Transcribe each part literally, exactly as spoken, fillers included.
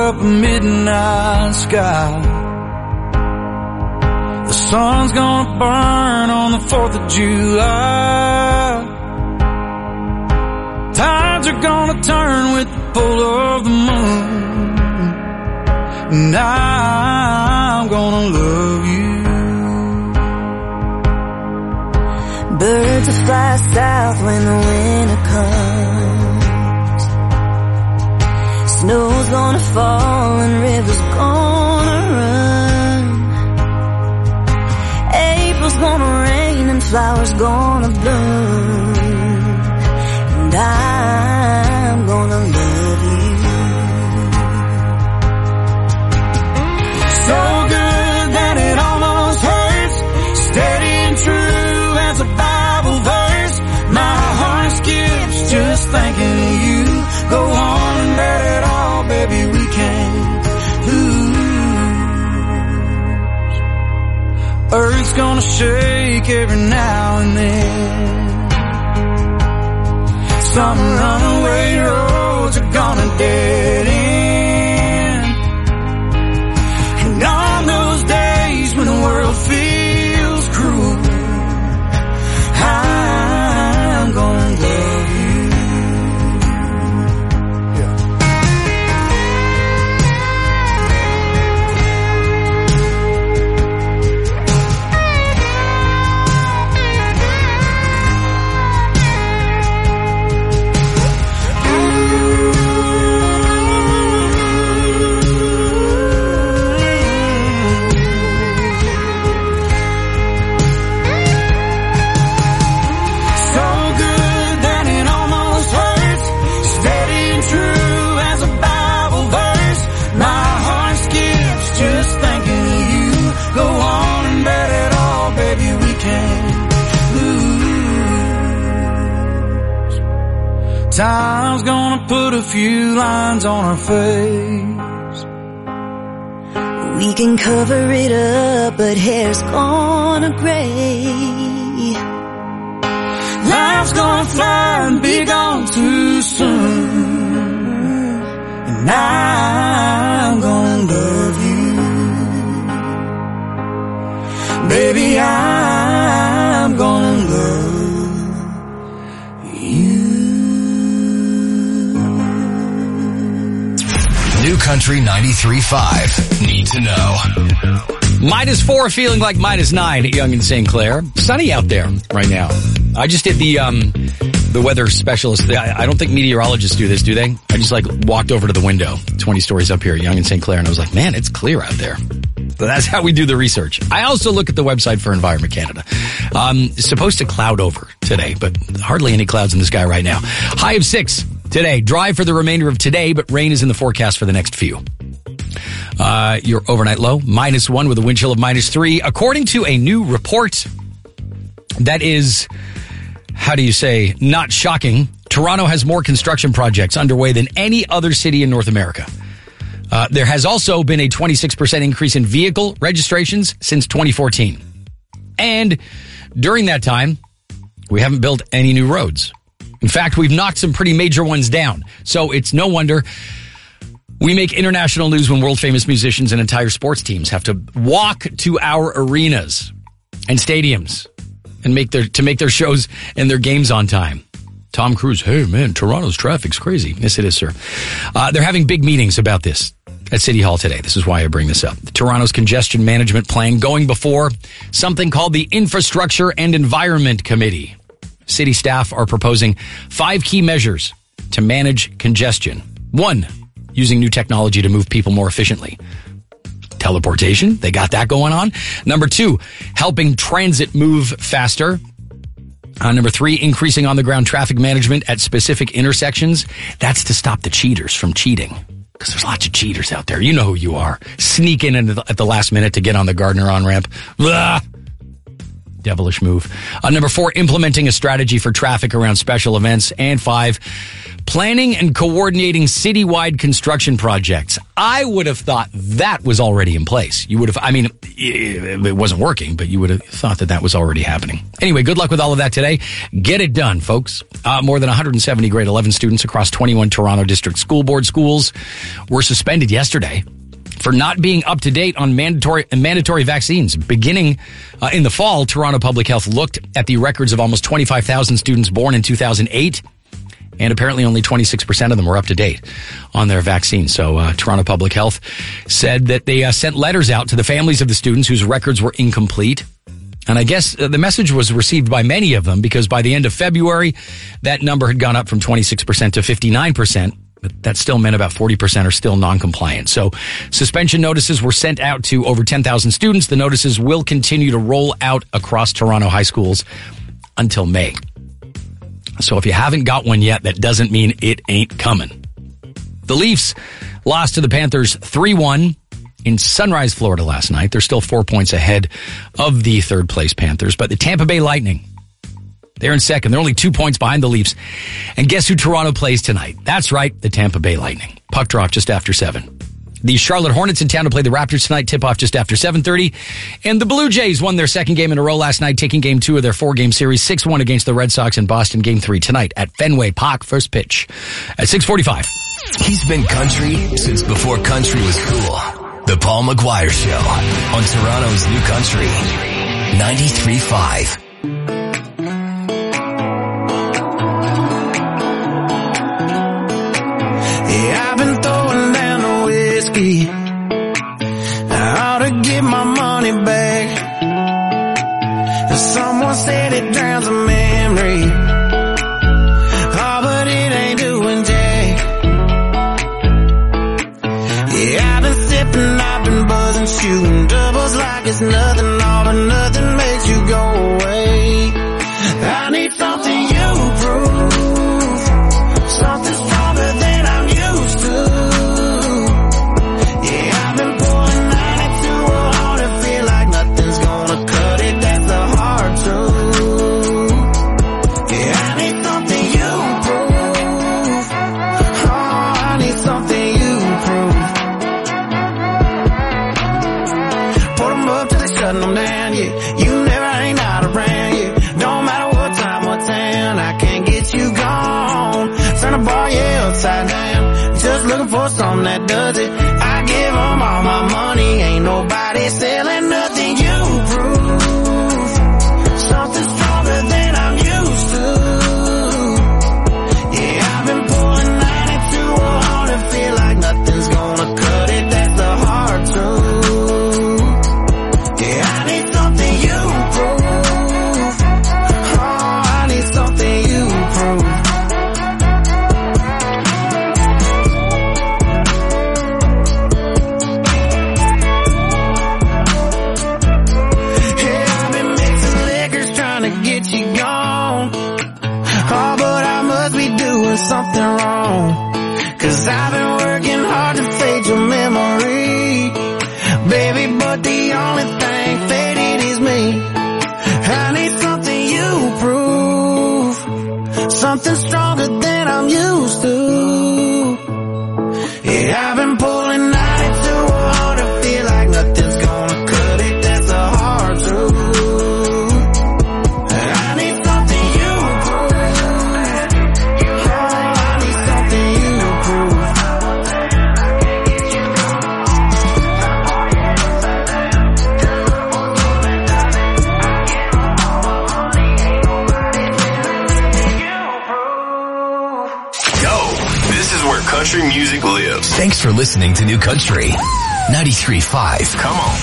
up a midnight sky. The sun's gonna burn on the fourth of July. Tides are gonna turn with the pull of the moon. And I'm gonna love you. Birds will fly south when the winter comes. Snow's gonna fall and rivers gonna run. April's gonna rain and flowers gonna bloom. And I'm gonna love you. So good that it almost hurts. Steady and true as a Bible verse. My heart skips just thinking of you. Go on and bet it all, baby, we can't lose. Earth's gonna shake every now and then. Some runaway roads are gonna dead end. And on those days when the world feels cruel, I'm gonna love you. Yeah. Time's gonna put a few lines on our face. We can cover it up, but hair's gonna gray. Life's gonna fly and be gone too soon. And I'm gonna love you. Baby, I'm gonna love you. New Country ninety-three point five. Need to know. Minus four, feeling like minus nine at Yonge and Saint Clair. Sunny out there right now. I just did the um the weather specialist. I, I don't think meteorologists do this, do they? I just like walked over to the window, twenty stories up here at Yonge and Saint Clair, and I was like, man, it's clear out there. So that's how we do the research. I also look at the website for Environment Canada. Um, it's supposed to cloud over today, but hardly any clouds in the sky right now. High of six today. Dry for the remainder of today, but rain is in the forecast for the next few. Uh, your overnight low, minus one with a wind chill of minus three. According to a new report that is, how do you say, not shocking, Toronto has more construction projects underway than any other city in North America. Uh, there has also been a twenty-six percent increase in vehicle registrations since twenty fourteen. And during that time, we haven't built any new roads. In fact, we've knocked some pretty major ones down. So it's no wonder we make international news when world-famous musicians and entire sports teams have to walk to our arenas and stadiums and make their to make their shows and their games on time. Tom Cruise, hey man, Toronto's traffic's crazy. Yes, it is, sir. Uh, they're having big meetings about this at City Hall today. This is why I bring this up. Toronto's congestion management plan going before something called the Infrastructure and Environment Committee. City staff are proposing five key measures to manage congestion. One, using new technology to move people more efficiently. Teleportation, they got that going on. Number two, helping transit move faster. Uh, number three, increasing on-the-ground traffic management at specific intersections. That's to stop the cheaters from cheating. Because there's lots of cheaters out there. You know who you are. Sneak in at the last minute to get on the Gardner on-ramp. Blah. Devilish move. Uh, number four, implementing a strategy for traffic around special events. And five, planning and coordinating citywide construction projects. I would have thought that was already in place. You would have, I mean, it, it wasn't working, but you would have thought that that was already happening. Anyway, good luck with all of that today. Get it done, folks. Uh, more than one hundred seventy grade eleven students across twenty-one Toronto District School Board schools were suspended yesterday for not being up to date on mandatory mandatory vaccines. Beginning uh, in the fall, Toronto Public Health looked at the records of almost twenty-five thousand students born in two thousand eight, and apparently only twenty-six percent of them were up to date on their vaccine. So uh, Toronto Public Health said that they uh, sent letters out to the families of the students whose records were incomplete. And I guess uh, the message was received by many of them, because by the end of February, that number had gone up from twenty-six percent to fifty-nine percent. But that still meant about forty percent are still non-compliant. So suspension notices were sent out to over ten thousand students. The notices will continue to roll out across Toronto high schools until May. So if you haven't got one yet, that doesn't mean it ain't coming. The Leafs lost to the Panthers three one in Sunrise, Florida last night. They're still four points ahead of the third place Panthers. But the Tampa Bay Lightning, they're in second. They're only two points behind the Leafs. And guess who Toronto plays tonight? That's right, the Tampa Bay Lightning. Puck drop just after seven. The Charlotte Hornets in town to play the Raptors tonight. Tip-off just after seven thirty. And the Blue Jays won their second game in a row last night, taking game two of their four-game series, six one against the Red Sox in Boston. Game three tonight at Fenway Park. First pitch at six forty-five. He's been country since before country was cool. The Paul McGuire Show on Toronto's New Country ninety-three point five. Yeah, I've been throwing down the whiskey. I ought to get my money back. Someone said it drowns a memory. Oh, but it ain't doing jack. Yeah, I've been sipping, I've been buzzing, shooting doubles like it's nothing. All but nothing makes you go away. I need something you prove. Something stronger than I'm used to. Yeah, I've been pouring ninety-two on and feel like nothing's gonna cut it. That's the hard truth. Yeah, I need something you prove. Oh, I need something you prove. Put them up till they shutting them down, yeah. You never ain't out around, yeah. Don't matter what time, what town, I can't get you gone. Turn the bar, yeah, upside down. Just looking for something that does it. I give them all my money. Ain't nobody selling nothing. You prove something stronger than I'm used to. Yeah, I've been pulling ninety-two on and feel like nothing's gonna cut it. That's the hard truth. Yeah, I need something you prove. Oh, I need something you prove. Something wrong, 'cause I've been working hard to fade your memory, baby, but the only thing faded is me. I need something you prove, something stronger than I'm used to. Yeah, I've been pulling ninety-two on to feel like nothing's gonna cut it. That's a hard truth. I need something you prove. Country music lives. Thanks for listening to New Country ninety-three point five. Come on.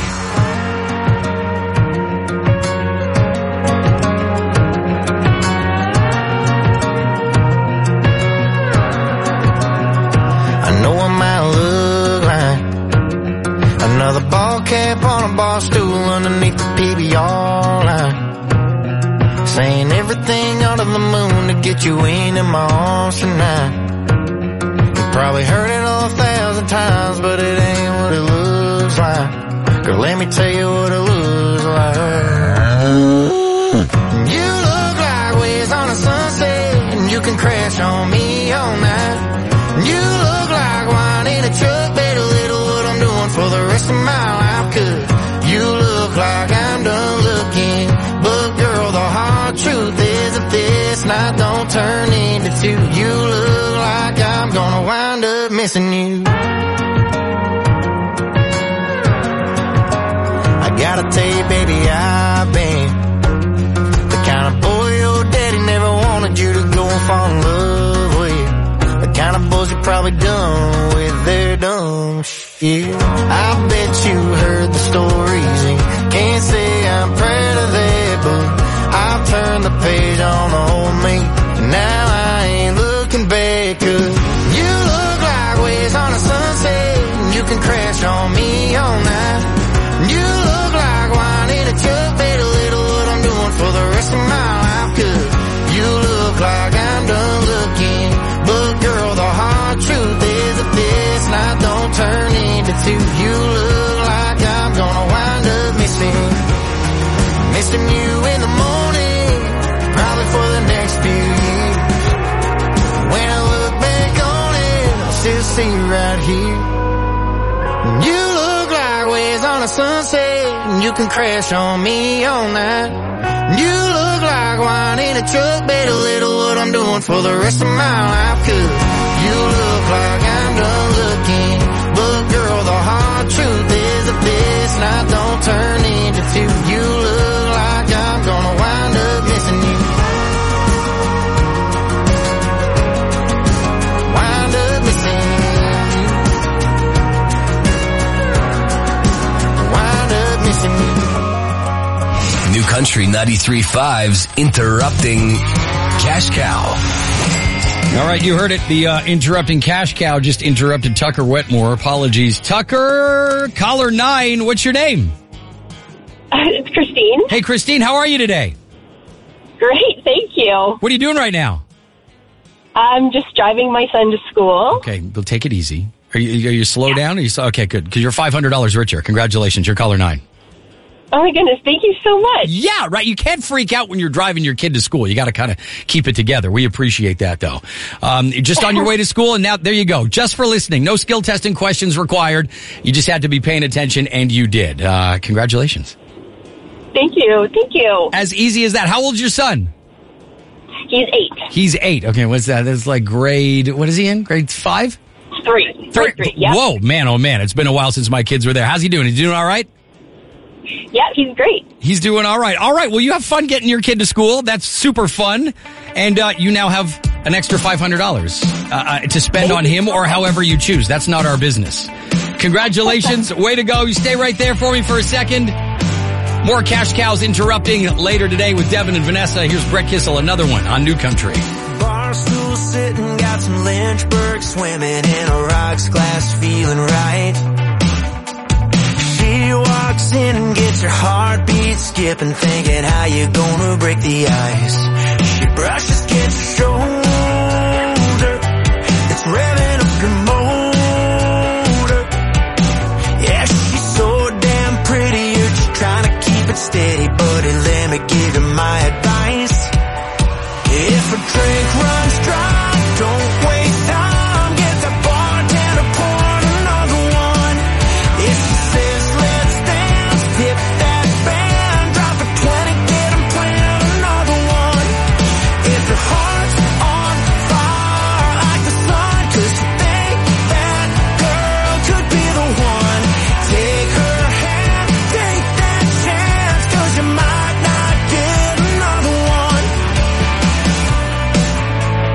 I know I might look like another ball cap on a bar stool underneath the P B R line, saying everything under the moon to get you into my arms tonight. Probably heard it a thousand times, but it ain't what it looks like. Girl, let me tell you what it looks like. crash on me all night. You look like wine in a truck, better little what I'm doing for the rest of my life. Cause you look like I'm done looking, but girl, the hard truth is if this night don't turn into two, you look like I'm gonna wind up missing you. I gotta tell you, baby, I've been the kind of boy your daddy never wanted you to go and fall in love with. The kind of boys you probably done with their dumb shit. I bet you heard the stories and can't say I'm proud of that, but I've turned the page on the old me, and now I ain't looking back. Cause you look like waves on a sunset, and you can crash on me all night. You look like wine in a truck, better little what I'm doing for the rest of my life. Cause you look like I'm done looking, but girl, the hard truth is that this night don't turn into two. You look like I'm gonna wind up missing, missing you in the morning, probably for the next few years. When I look back on it, I still see you right here. You look like waves on a sunset, and you can crash on me all night. You look like wine in a truck, better little what I'm doing for the rest of my life. Cause you look like I'm done looking, but girl, the hard truth is that this night don't turn into two. You look like I'm gonna wind up missing you. Wind up missing you. Wind up missing you. New Country ninety-three point five's Interrupting Cash Cow. All right, you heard it. The uh, Interrupting Cash Cow just interrupted Tucker Wetmore. Apologies. Tucker, caller nine, what's your name? Uh, it's Christine. Hey, Christine, how are you today? Great, thank you. What are you doing right now? I'm just driving my son to school. Okay, we'll take it easy. Are you, are you slow down? Are you slow? Okay, good, because you're five hundred dollars richer. Congratulations, you're caller nine. Oh my goodness, thank you so much. Yeah, right. You can't freak out when you're driving your kid to school. You got to kind of keep it together. We appreciate that, though. Um, just on your way to school, and now there you go. Just for listening. No skill testing questions required. You just had to be paying attention, and you did. Uh, congratulations. Thank you, thank you. As easy as that. How old's your son? He's eight. He's eight. Okay, what's that? That's like grade, what is he in? Grade five? Three. Three. Three, yeah. Whoa, man, oh man. It's been a while since my kids were there. How's he doing? Is he doing all right? Yeah, he's great. He's doing all right. All right. Well, you have fun getting your kid to school. That's super fun. And uh, you now have an extra five hundred dollars uh, uh, to spend on him or however you choose. That's not our business. Congratulations. Way to go. You stay right there for me for a second. More Cash Cows interrupting later today with Devin and Vanessa. Here's Brett Kissel, another one on New Country. Barstool sitting, got some Lynchburg swimming in a rocks glass, feeling right. She walks in and gets her heartbeat skipping, thinking how you gonna break the ice. She brushes against your shoulder, it's revving up your motor. Yeah, she's so damn pretty, you're just trying to keep it steady, buddy, let me give you my advice. If a drink runs dry, don't waste time, get the bartender pour another one. If she says let's dance, hit that band, drop a twenty, get 'em playing another one. If your heart's on fire like the sun, 'cause you think that girl could be the one, take her hand, take that chance, 'cause you might not get another one.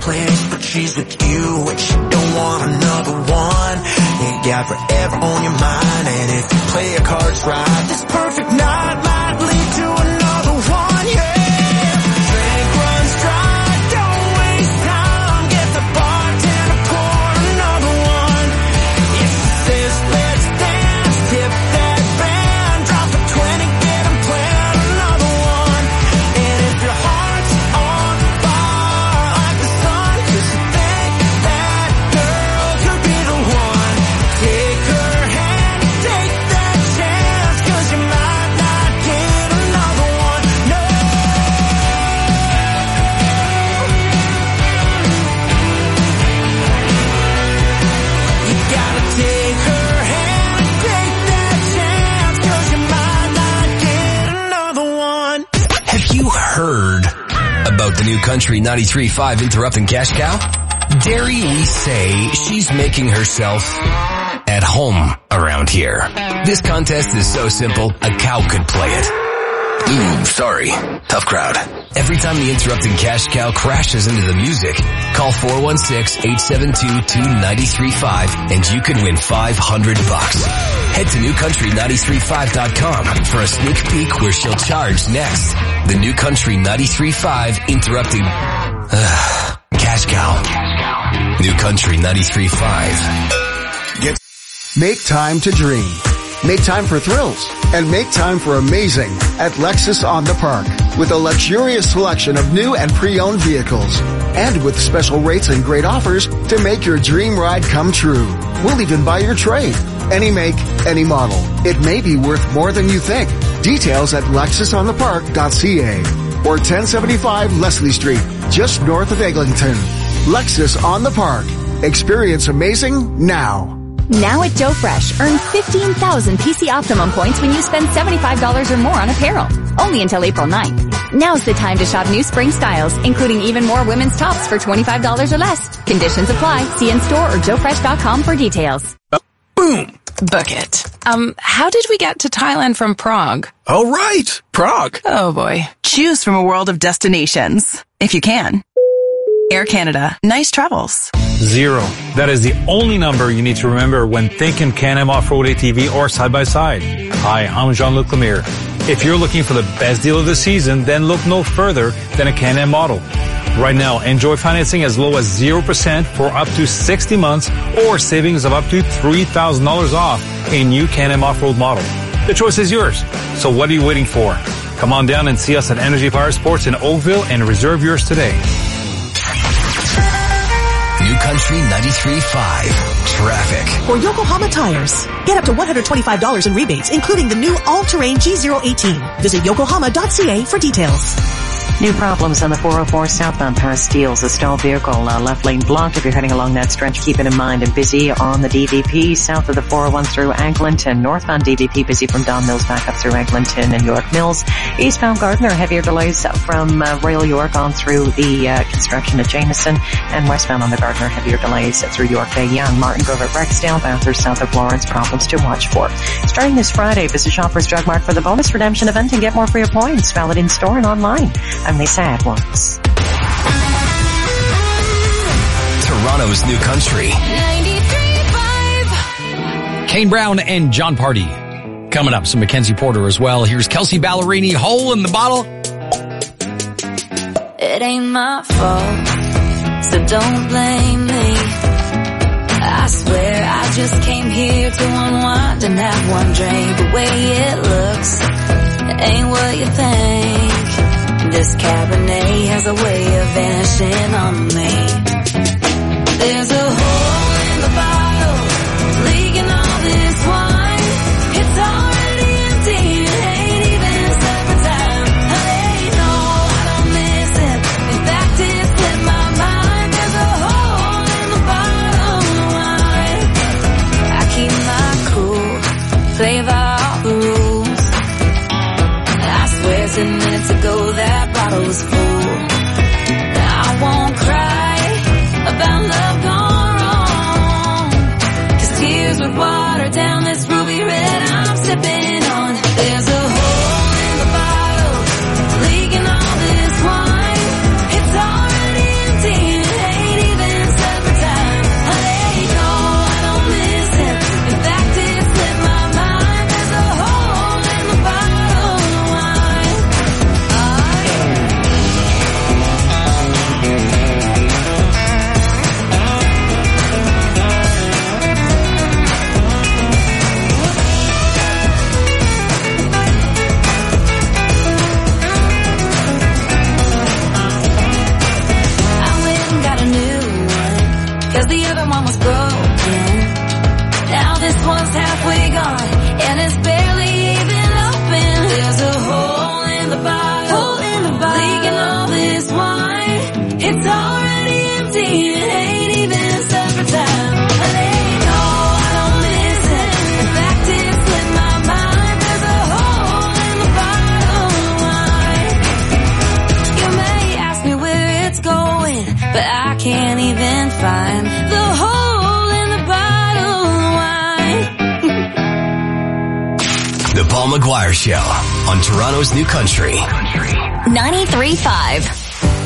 place, but she's with you and she don't want another one. Ain't got forever on your mind, and if you play your cards right, this perfect night might lead to another one, yeah. Drink runs dry, don't waste time, get the bartender, pour another one. If she says let's dance, tip that band, drop a twenty, get him playing another one. And if your heart's on fire like the sun, cause you think that girl could be the one, take her hand, take that chance, cause you might not get another one, no. You gotta take her hand, take that chance, cause you might not get another one. Have you heard about the new Country ninety-three point five interrupting cash cow? Dare we say she's making herself at home around here. This contest is so simple, a cow could play it. Ooh, sorry. Tough crowd. Every time the interrupting cash cow crashes into the music, call four one six, eight seven two, two nine three five and you could win five hundred bucks. Head to new country ninety-three point five dot com for a sneak peek where she'll charge next. The new Country ninety-three point five interrupting uh, cash cow. New Country ninety-three point five. Get Make time to dream. Make time for thrills. And make time for amazing at Lexus on the Park. With a luxurious selection of new and pre-owned vehicles. And with special rates and great offers to make your dream ride come true. We'll even buy your trade. Any make, any model. It may be worth more than you think. Details at lexus on the park dot c a or ten seventy-five Leslie Street, just north of Eglinton. Lexus on the Park. Experience amazing now. Now at Joe Fresh, earn fifteen thousand P C Optimum points when you spend seventy-five dollars or more on apparel. Only until April ninth. Now's the time to shop new spring styles, including even more women's tops for twenty-five dollars or less. Conditions apply. See in-store or joe fresh dot com for details. Boom. Book it. Um, how did we get to Thailand from Prague? Oh, right. Prague. Oh, boy. Choose from a world of destinations. If you can. Air Canada. Nice travels. Zero. That is the only number you need to remember when thinking Can-Am Off-Road A T V or side-by-side. Hi, I'm Jean-Luc Lemire. If you're looking for the best deal of the season, then look no further than a Can-Am model. Right now, enjoy financing as low as zero percent for up to sixty months or savings of up to three thousand dollars off a new Can-Am Off-Road model. The choice is yours. So what are you waiting for? Come on down and see us at Energy Fire Sports in Oakville and reserve yours today. New Country ninety-three point five. Traffic. For Yokohama Tires, get up to one hundred twenty-five dollars in rebates, including the new all-terrain G zero eighteen. Visit yokohama dot c a for details. New problems on the four oh four southbound past Steeles. A stalled vehicle, uh, left lane blocked. If you're heading along that stretch, keep it in mind. And busy on the D V P south of the four oh one through Eglinton. Northbound D V P busy from Don Mills back up through Eglinton and York Mills. Eastbound Gardner, heavier delays from uh, Royal York on through the uh, construction at Jameson. And westbound on the Gardner, heavier delays through York Bay Young, Martin Grove at Rexdale, Bathurst south of Lawrence. Problems to watch for. Starting this Friday, visit Shoppers Drug Mart for the bonus redemption event and get more for your points. Valid in store and online. I'm Lisa Adwans. Toronto's New Country. ninety-three point five. Kane Brown and John Party. Coming up, some Mackenzie Porter as well. Here's Kelsey Ballerini, Hole in the Bottle. It ain't my fault, so don't blame me. I swear I just came here to unwind and have one drink. The way it looks, it ain't what you think. This Cabernet has a way of vanishing on me. There's a hole in the bottle, leaking all this wine. It's already empty, it ain't even supper time. Hey, no, I don't miss it. In fact, it slipped my mind. There's a hole in the bottle of wine. I keep my cool, play by all the rules. I swear ten minutes ago that bottle was full. I won't cry about love gone wrong, 'cause tears would water down this ruby red I'm sipping on. There's a hole in the bottle, leaking all this wine. It's already empty, it one's halfway gone, and it's barely even open. There's a hole in the bottle, hole in the bottle, leaking all this wine. It's already empty, it ain't even supper time. And ain't no, I don't miss it. In fact, it slipped my mind. There's a hole in the bottle of wine. You may ask me where it's going, but I can't even find the hole in the bottle of wine. The Paul McGuire Show on Toronto's New Country. ninety-three point five.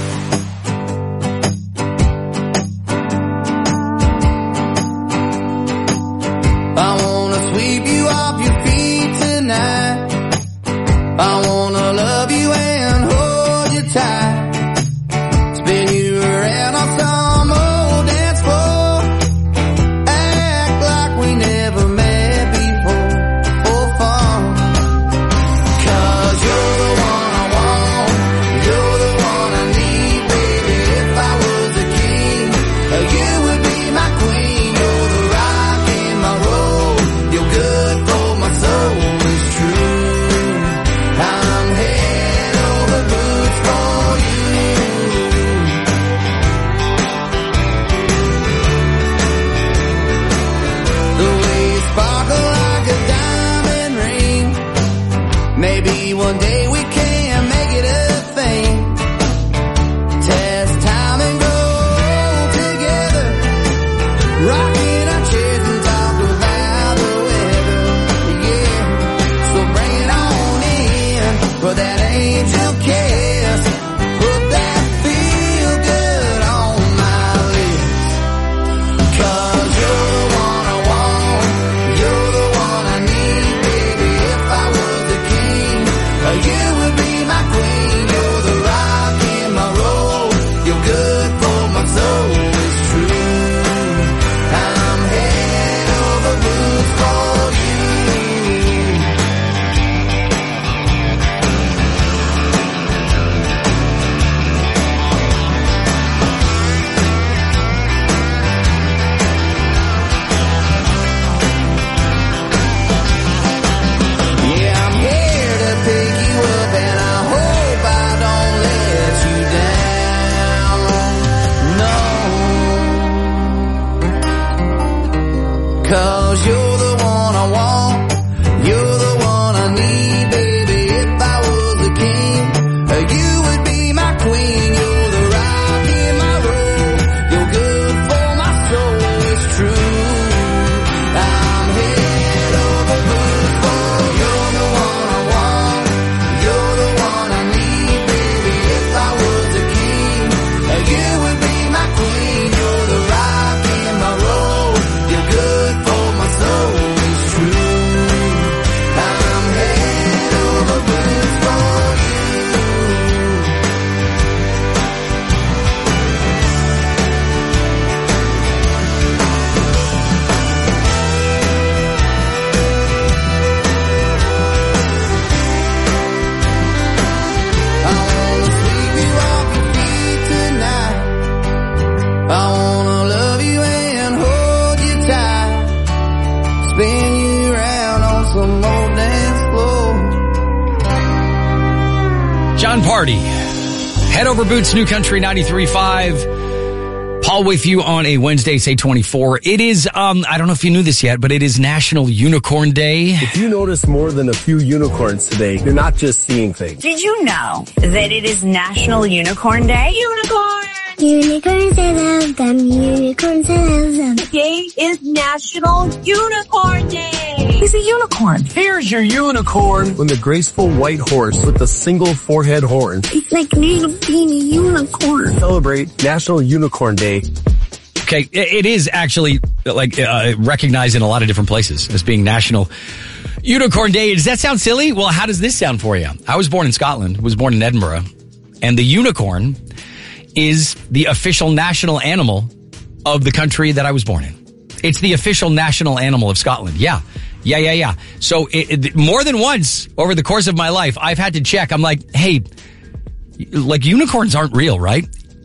I wanna sweep you off your feet tonight. I wanna love you and hold you tight. Spin you around on some old dance floor. Act like we never met before, for fun. Cause you're the one I want, you're the one I need, baby. If I was a king, you would be my queen. You're the rock in my road, you're good for my soul, it's true. I'm head over boots for you. The way you sparkle like a diamond ring. Maybe one day we can make it a thing. Test time and go together. Rocking our chairs and talk about the weather. Yeah, so bring it on in for that angel kiss. Put that feel good on my lips. Cause you're the one I want, you're the one I need, baby. If I was the king, you would be my queen. You're the rock in my road, you're good for my soul, it's true. I'm head over boots for you. Yeah, I'm here to pick you up, and I hope I don't let you down. No. Cause you're the one I want, you're the one I need, baby. If I was a king, you would be my queen. You're the rock in my road, you're good for my soul, it's true. I'm head over boots for you. You're the one I want, you're the one I need, baby. If I was a king, you would be my queen. You're the rock in my road, you're good for my soul, it's true. I'm head over boots for you. I wanna sweep you off your feet tonight. I wanna love you and hold you tight. Spin you around on some old dance floor. John Party. Head over Boots, New Country ninety-three point five. Paul with you on a Wednesday, say twenty-four. It is, um, I don't know if you knew this yet, but it is National Unicorn Day. If you notice more than a few unicorns today, you're not just seeing things. Did you know that it is National Unicorn Day? Unicorn! Unicorns, I love them. Unicorns, I love them. Today is National Unicorn Day. He's a unicorn. Here's your unicorn. When the graceful white horse with the single forehead horn. It's like a little teeny unicorn. Celebrate National Unicorn Day. Okay, it is actually like uh, recognized in a lot of different places as being National Unicorn Day. Does that sound silly? Well, how does this sound for you? I was born in Scotland, was born in Edinburgh, and the unicorn is the official national animal of the country that I was born in. It's the official national animal of Scotland. Yeah. Yeah, yeah, yeah. So it, it, more than once over the course of my life, I've had to check. I'm like, hey, like unicorns aren't real, right?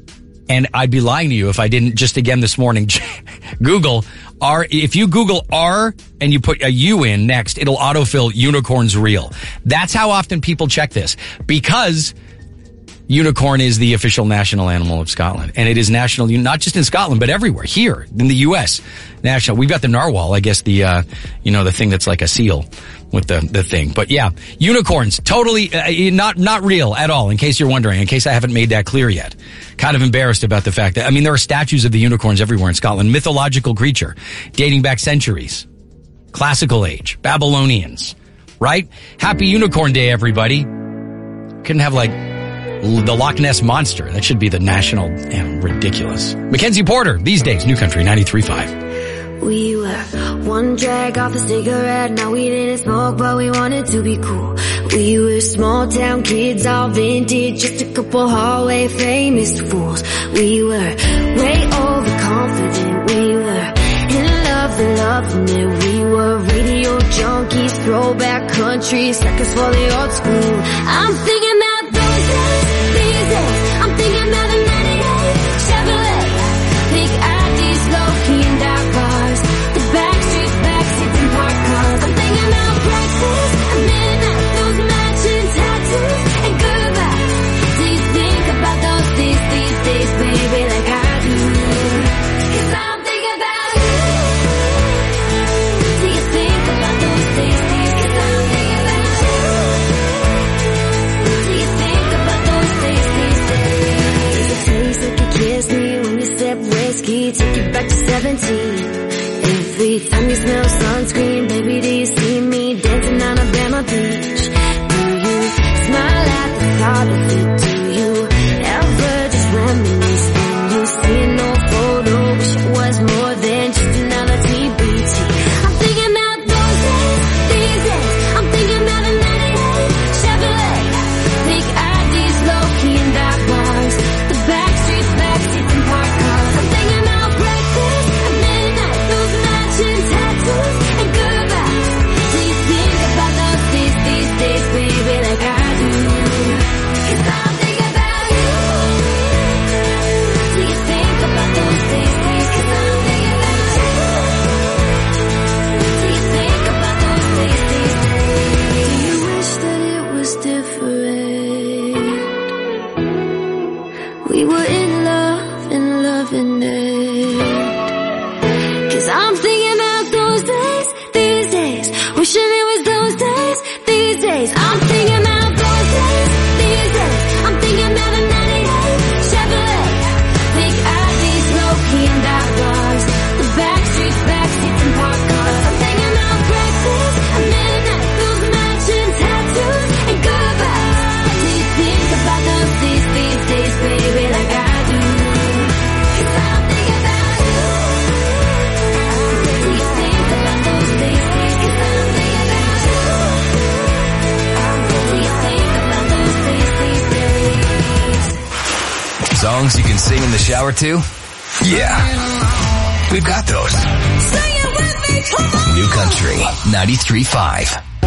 And I'd be lying to you if I didn't just again this morning Google R. If you Google R and you put a U in next, it'll autofill unicorns real. That's how often people check this, because unicorn is the official national animal of Scotland. And it is national, not just in Scotland, but everywhere. Here in the U S, national. We've got the narwhal, I guess the, uh, you know, the thing that's like a seal with the, the thing. But yeah, unicorns, totally, uh, not, not real at all, in case you're wondering, in case I haven't made that clear yet. Kind of embarrassed about the fact that, I mean, there are statues of the unicorns everywhere in Scotland. Mythological creature, dating back centuries. Classical age, Babylonians, right? Happy Unicorn Day, everybody. Couldn't have like the Loch Ness Monster. That should be the national animal. Ridiculous. Mackenzie Porter, these days, New Country ninety-three point five. We were one drag off a cigarette. Now we didn't smoke, but we wanted to be cool. We were small town kids, all vintage, just a couple hallway famous fools. We were way overconfident. We were in love and loving it. We were radio junkies, throwback country, suckers for the old school. I'm thinking about those days, these days. I'm thinking about the ninety-eight Chevrolet, big I Ds, low-key and dark bars, the back streets, back seats and park cars. I'm thinking about breakfast at midnight, those matching tattoos and goodbye. Do you think about those days, these days, baby, like I do? 'Cause I'm thinking about you. Do you think about those days, days? 'Cause I'm thinking about you. Do you think about those days, days, days? Does it taste like you kissed me when you sip whiskey? Take you back to seventeen. Every time you smell sunscreen, baby, do you see me dancing on Alabama Beach? Do you smile at the thought of it? Do you ever just reminisce when you see an old photo? Wish it was more than just another T B T. I'm thinking about those days, these days. I'm thinking about a ninety-eight Chevrolet, big I Ds, low-key and dark bars, the back streets, back seats and park cars. I'm thinking about breakfast at midnight, those matching tattoos and goodbye. Do you think about those days, these days, baby, like I do? 'Cause I'm thinking about you. Do you think about those days, days? 'Cause I'm thinking about you. Do you think about those days, days, days? Do you wish that it was different? We were in love and loving it. 'Cause I'm thinking about those days, these days. Wishing it was those days, these days. I'm thinking about those days, these days. I'm thinking about a ninety-eight Chevrolet, big I Ds, low-key and dark bars, the back streets, back seats and park cars. I'm thinking about breakfast at midnight, those matching tattoos and goodbye. Do you think about those days, these days, baby, like I do? 'Cause I'm thinking about you. Do you think about those days, days? 'Cause I'm thinking about you. Do you think about those days, these days? Songs you can sing in the shower too? Yeah. We've got those. Sing it with me, come on! New Country ninety-three point five.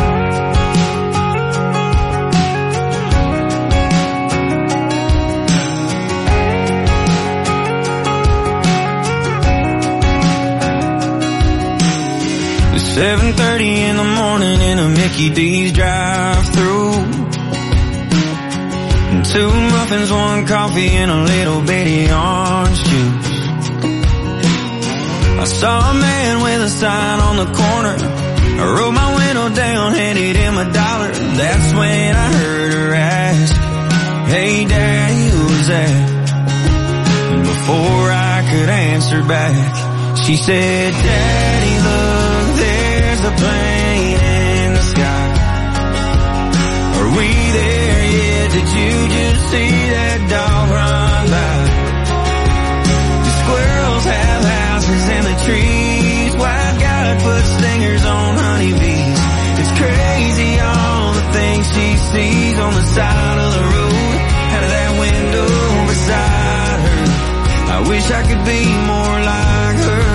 It's seven thirty in the morning in a Mickey D's drive-thru. And two muffins, one coffee, and a little bitty orange juice. I saw a man with a sign on the corner. I rolled my window down, handed him a dollar. That's when I heard her ask, "Hey Daddy, who's that?" And before I could answer back, she said, "Daddy, look, there's a plane in the sky. Are we there yet? Did you just see that dog run by? The squirrels have houses in the trees. White God put stingers on honeybees. It's crazy all the things she sees on the side of the road, out of that window beside her. I wish I could be more like her.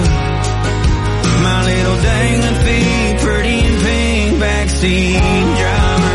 My little dangling feet, pretty and pink, backseat driver."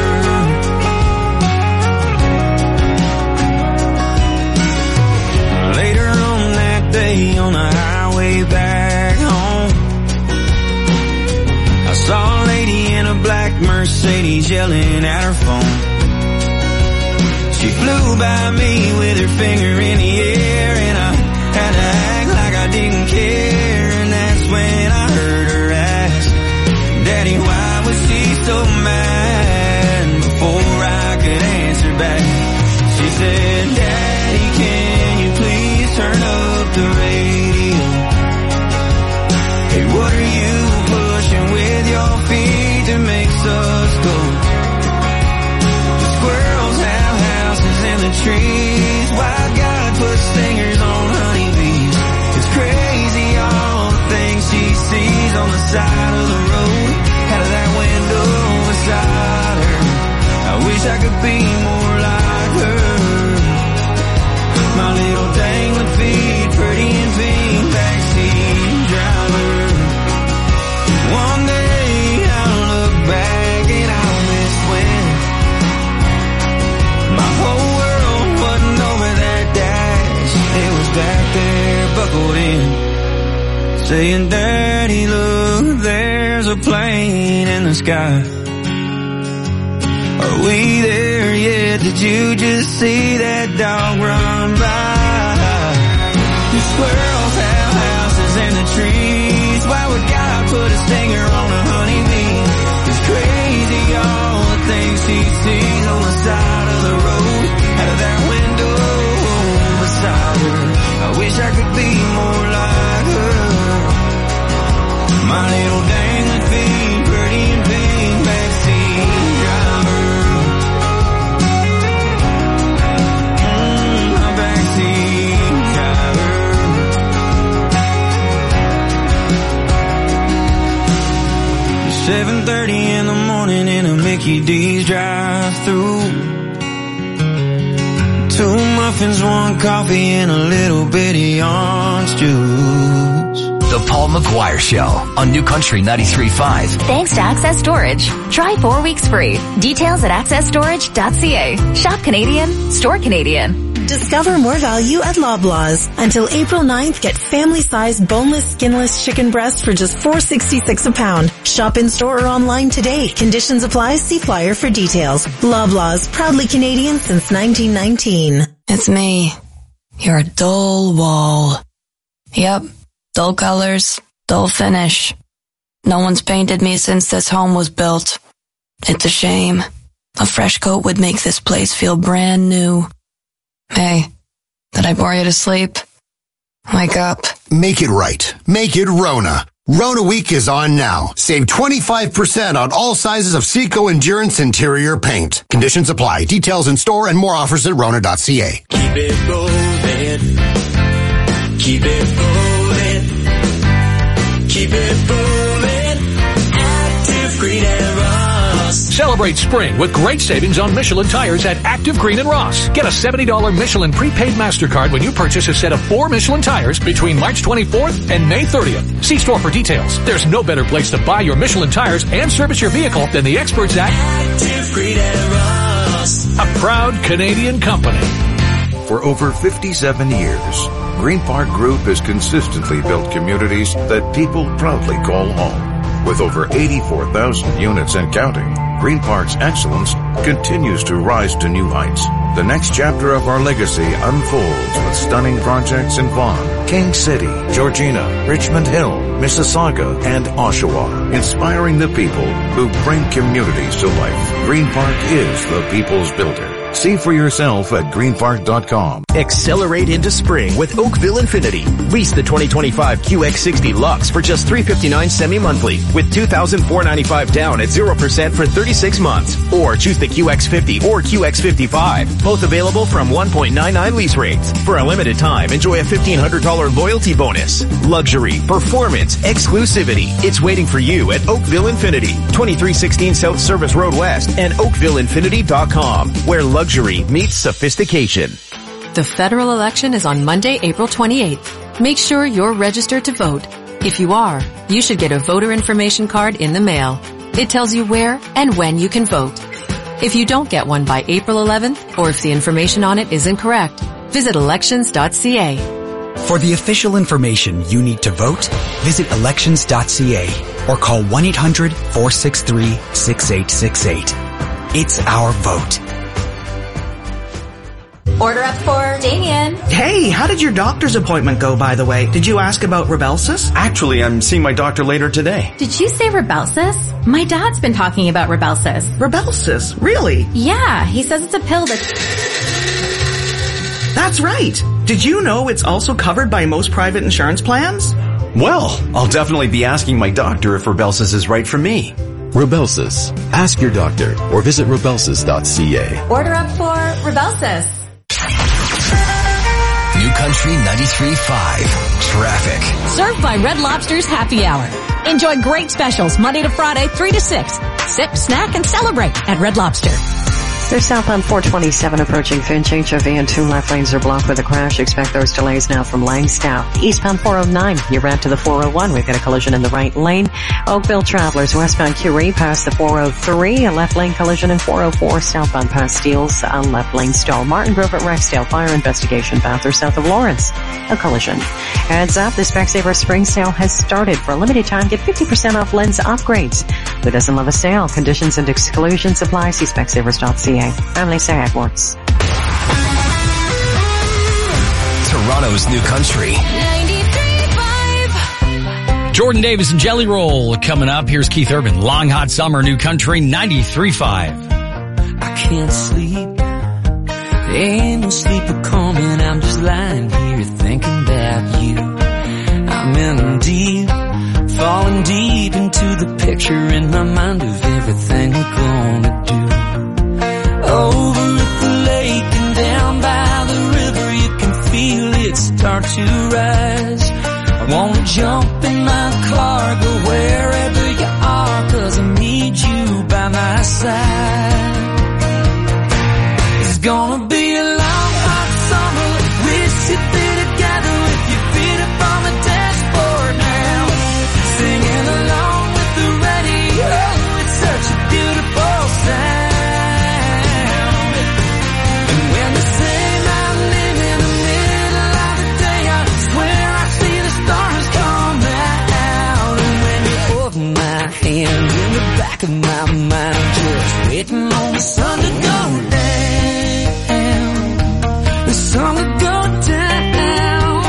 black Mercedes yelling at her phone. She flew by me with her finger in the air, and I had to act like I didn't care. And that's when I heard her ask, Daddy, why was she so mad? Before I could answer back, she said, Daddy, can you please turn up the radio? Hey, what are you pushing with your feet that makes us go? The squirrels have houses in the trees. Why God put stingers on honeybees? It's crazy all the things she sees on the side of the road, out of that window beside her. I wish I could be more like her. My little dangling feet, pretty and pink, backseat driver. One day I'll look back and I'll miss when my whole world wasn't over that dash. It was back there buckled in, saying, Daddy, look, there's a plane in the sky. Are we there yet? Did you just see that dog run by? The squirrels have houses in the trees. Why would God put a stinger on a honeybee? It's crazy all the things she sees on the side of the road, out of that window beside her. I wish I could be more like her. My little dangling feet, pretty and pink, backseat driver. Mm, my backseat driver. seven thirty in the morning in a Mickey D's drive-thru. Two muffins, one coffee, and a little bitty orange juice. The Paul McGuire Show on New Country ninety-three point five. Thanks to Access Storage. Try four weeks free. Details at access storage dot c a. Shop Canadian, store Canadian. Discover more value at Loblaws. Until April ninth, get family-sized boneless, skinless chicken breast for just four dollars and sixty-six cents a pound. Shop in-store or online today. Conditions apply. See flyer for details. Loblaws, proudly Canadian since nineteen nineteen. It's me. You're a dull wall. Yep. Dull colors, dull finish. No one's painted me since this home was built. It's a shame. A fresh coat would make this place feel brand new. Hey, did I bore you to sleep? Wake up. Make it right. Make it Rona. Rona Week is on now. Save twenty-five percent on all sizes of Seco Endurance interior paint. Conditions apply. Details in store and more offers at rona dot c a. Keep it rolling. Keep it rolling. Keep it rolling. Active Green and Ross. Celebrate spring with great savings on Michelin tires at Active Green and Ross. Get a seventy dollars Michelin prepaid MasterCard when you purchase a set of four Michelin tires between March twenty-fourth and May thirtieth. See store for details. There's no better place to buy your Michelin tires and service your vehicle than the experts at Active Green and Ross. A proud Canadian company. For over fifty-seven years, Green Park Group has consistently built communities that people proudly call home. With over eighty-four thousand units and counting, Green Park's excellence continues to rise to new heights. The next chapter of our legacy unfolds with stunning projects in Vaughan, King City, Georgina, Richmond Hill, Mississauga, and Oshawa, inspiring the people who bring communities to life. Green Park is the people's builder. See for yourself at green park dot com. Accelerate into spring with Oakville Infinity. Lease the twenty twenty-five Q X sixty Lux for just three hundred fifty-nine dollars semi-monthly with two thousand four hundred ninety-five dollars down at zero percent for thirty-six months. Or choose the Q X fifty or Q X fifty-five. Both available from one point nine nine lease rates. For a limited time, enjoy a fifteen hundred dollars loyalty bonus. Luxury, performance, exclusivity. It's waiting for you at Oakville Infinity. twenty-three sixteen South Service Road West and oakville infinity dot com, where luxury meets sophistication. The federal election is on Monday, April twenty-eighth. Make sure you're registered to vote. If you are, you should get a voter information card in the mail. It tells you where and when you can vote. If you don't get one by April eleventh, or if the information on it is incorrect, visit elections dot c a. For the official information you need to vote, visit elections dot c a or call one eight hundred, four six three, six eight six eight. It's our vote. Order up for Damien. Hey, how did your doctor's appointment go, by the way? Did you ask about Rybelsus? Actually, I'm seeing my doctor later today. Did you say Rybelsus? My dad's been talking about Rybelsus. Rybelsus? Really? Yeah, he says it's a pill that... That's right. Did you know it's also covered by most private insurance plans? Well, I'll definitely be asking my doctor if Rybelsus is right for me. Rybelsus. Ask your doctor or visit rybelsus dot c a. Order up for Rybelsus. New Country ninety-three point five. Traffic. Served by Red Lobster's Happy Hour. Enjoy great specials Monday to Friday, three to six. Sip, snack, and celebrate at Red Lobster. There's southbound four twenty-seven approaching Finch. H O V and two left lanes are blocked with a crash. Expect those delays now from Langstown. Eastbound four oh nine, you're route to the four oh one. We've got a collision in the right lane. Oakville travelers westbound Curie past the four oh three. A left lane collision in four oh four. Southbound past Steeles, a left lane stall. Martin Grove at Rexdale. Fire investigation path or south of Lawrence. A collision. Heads up, the Specsaver spring sale has started. For a limited time, get fifty percent off lens upgrades. Who doesn't love a sale? Conditions and exclusions apply. See specsavers dot c a. I'm Lisa Edwards. Toronto's New Country. Jordan Davis and Jelly Roll coming up. Here's Keith Urban. Long Hot Summer, New Country ninety-three point five. I can't sleep. There ain't no sleep coming. I'm just lying here thinking about you. I'm in deep, falling deep into the picture in my mind of everything we're gonna do. Over at the lake and down by the river, you can feel it start to rise. I wanna jump in my car, go wherever you are, 'cause I need you by my side. It's gonna be a long hot summer. Wish you'd be together with your feet up on the dashboard now, singing along with the radio. It's such a beautiful sound. And in the back of my mind, just waiting on the sun to go down, the sun to go down.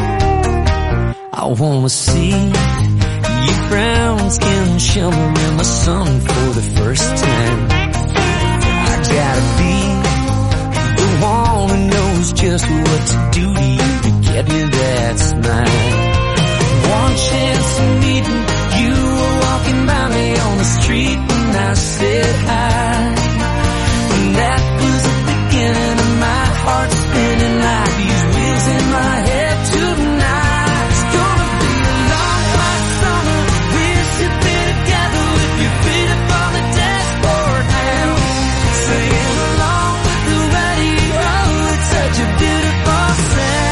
I wanna see your brown skin shimmer in the sun for the first time. I gotta be the one who knows just what to do to you to get you that smile. One chance of meeting you were walking by me on the street when I said hi. And that was the beginning of my heart spinning like these wheels in my head tonight. It's gonna be a long hot summer. Wish you'd be together with your feet up on the dashboard now, singing along with the radio. It's such a beautiful sound.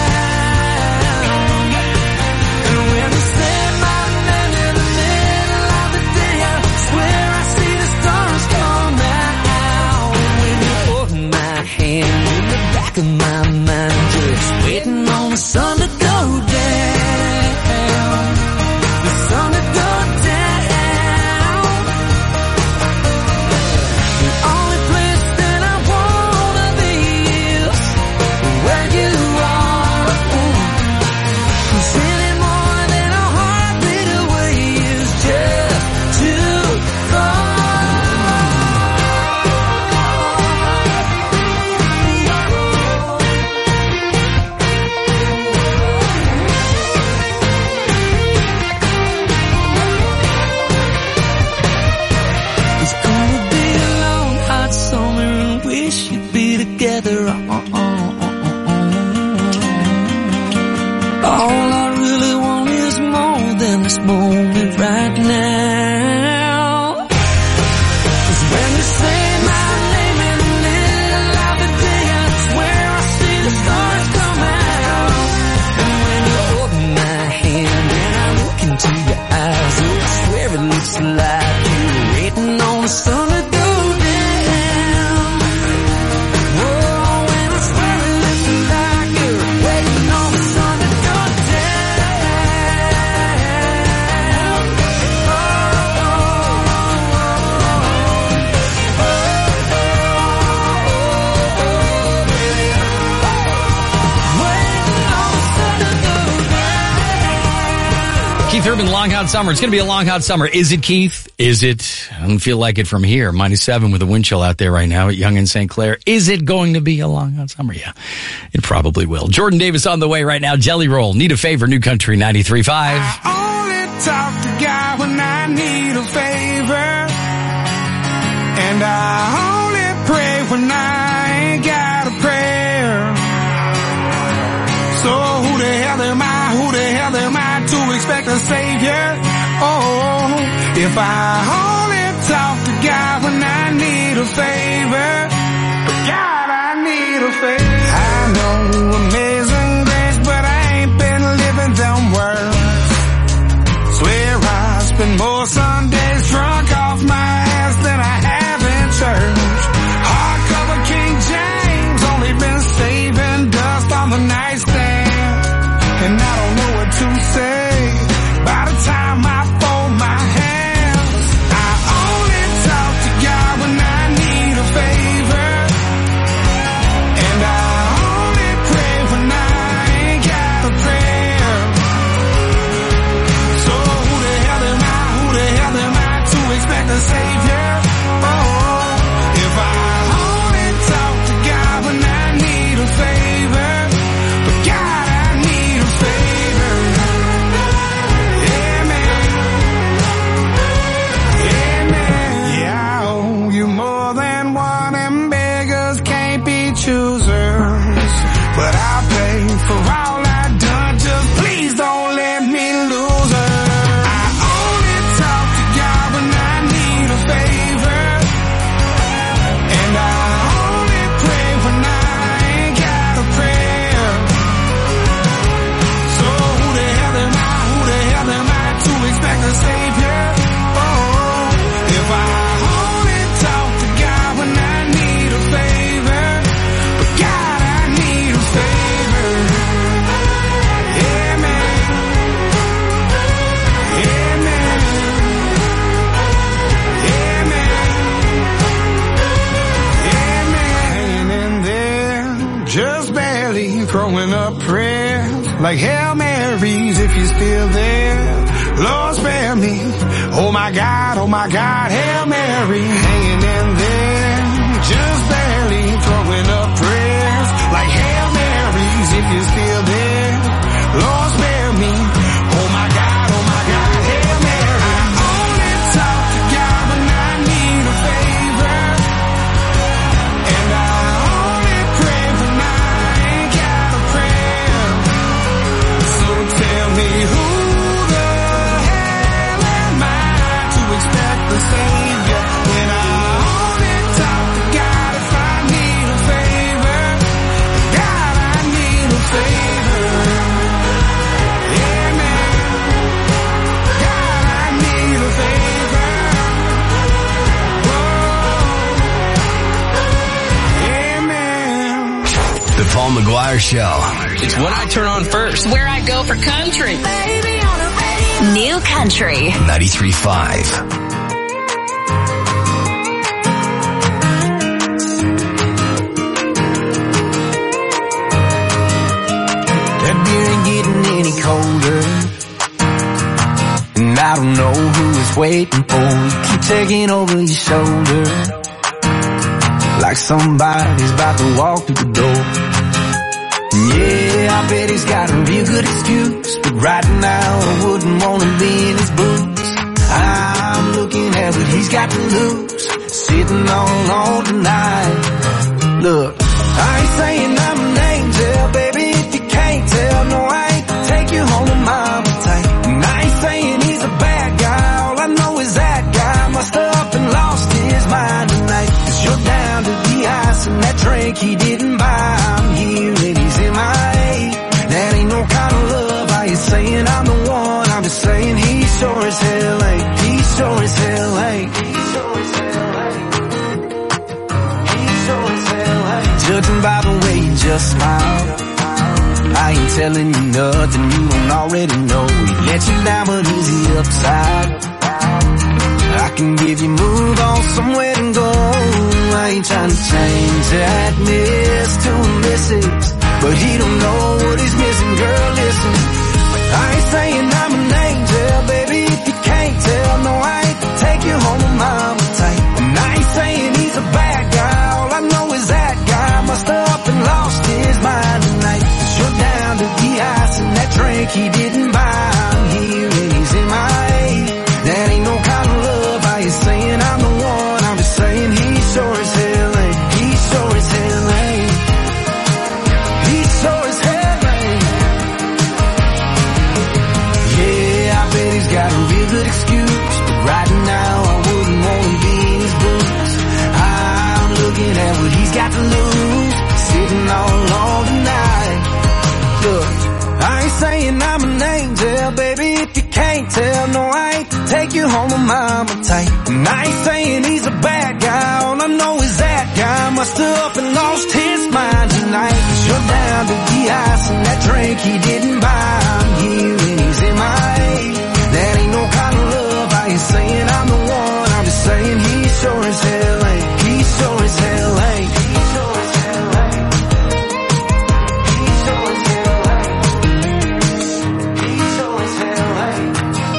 In my mind, just waiting on the sun to go down, the sun to go down. The only place that I wanna be is where you are. 'Cause any more than a heartbeat away is just too far. Together, oh, oh, oh, oh. All I really want is more than this moment right now. 'Cause when you say my name in the middle of the day, I swear I see the stars come out. And when you hold my hand and I look into your eyes, oh, I swear it looks like you're waiting on the sun to go. Waiting on the sun to go Urban, long hot summer. It's going to be a long hot summer. Is it, Keith? Is it? I don't feel like it from here. Minus seven with a wind chill out there right now at Yonge and Saint Clair. Is it going to be a long hot summer? Yeah, it probably will. Jordan Davis on the way right now. Jelly Roll. Need a favor. New Country ninety-three point five. I only talk to God when I need a favor. And I only pray when I ain't got a prayer. So who the hell am I? Who the hell am I to expect a savior? Oh, if I only talk to God when I need a favor. God, I need a favor. I know amazing grace, but I ain't been living them words. Swear I spend more Sundays drunk off my ass than I have in church. Hardcover King James, only been saving dust on the nightstand. And I don't know what to say by the time I fold my hands. I only talk to God when I need a favor. And I only pray when I ain't got a prayer. So who the hell am I? Who the hell am I to expect a savior? Oh, if I only talk to God when I need a favor. But God, I need a favor. Yeah, man. Yeah, man. Yeah, I owe you more than one, and beggars can't be choosers. But I'll pay for all I done, just please don't let me lose her. I only talk to God when I need a favor. And I only pray when I ain't got a prayer. So who the hell am I? Who the hell am I to expect a savior? Oh, if I only talk to God when I need a favor. But God, I need a favor. Yeah, man. Yeah, man. Yeah, man. Yeah, man. And then just barely throwing up prayers like Hail Marys if you're still there. Lord, spare me. Oh my God, oh my God, Hail Mary. Hanging in there, just barely throwing up prayers like Hail Marys if you're still there. Lord, spare me. Oh my God, oh my God, Hail Mary. I only talk to God when I need a favor. And I only pray when I ain't got a prayer. So tell me who the hell am I to expect the savior when I only talk to God if I need a favor. God, I need a favor. Yeah, man. God, I need a favor. Whoa. Yeah, man. The Paul McGuire Show. It's what I turn on first. Where I go for country. New Country. ninety-three point five. That beer ain't getting any colder, and I don't know who it's waiting for. You keep taking over your shoulder like somebody's about to walk through the door. Yeah, I bet he's got a real good excuse, but right now I wouldn't want to be in his boots. I'm looking at what he's got to lose, sitting all alone tonight. Look, I ain't saying I'm an angel, baby, if you can't tell. No, I ain't take you home to mama tight. And I ain't saying he's a bad guy, all I know is that guy must have up and lost his mind tonight. Cause you're down to the ice and that drink he didn't buy. I'm here and he's in my A. That ain't no kind of love. I ain't saying I'm the one, I'm just saying he sure as hell ain't. He sure as hell ain't. He sure as hell ain't. He sure as hell ain't. Judging by the way you just smile, I ain't telling you nothing you don't already know. He let you down but he's the upside. I can give you move on somewhere to go. I ain't trying to change that miss to a missus, but he don't know what he's missing, girl, listen. I ain't saying I'm an angel, my mama type. And I ain't saying he's a bad guy, all I know is that guy must have up and lost his mind tonight. Shut down to the ice and that drink he didn't buy. I'm here and he's in my A. That ain't no kind of love, I ain't saying I'm the one, I'm just saying he sure as hell ain't. He sure as hell ain't. He sure as hell ain't. He sure as hell ain't. He sure as hell ain't.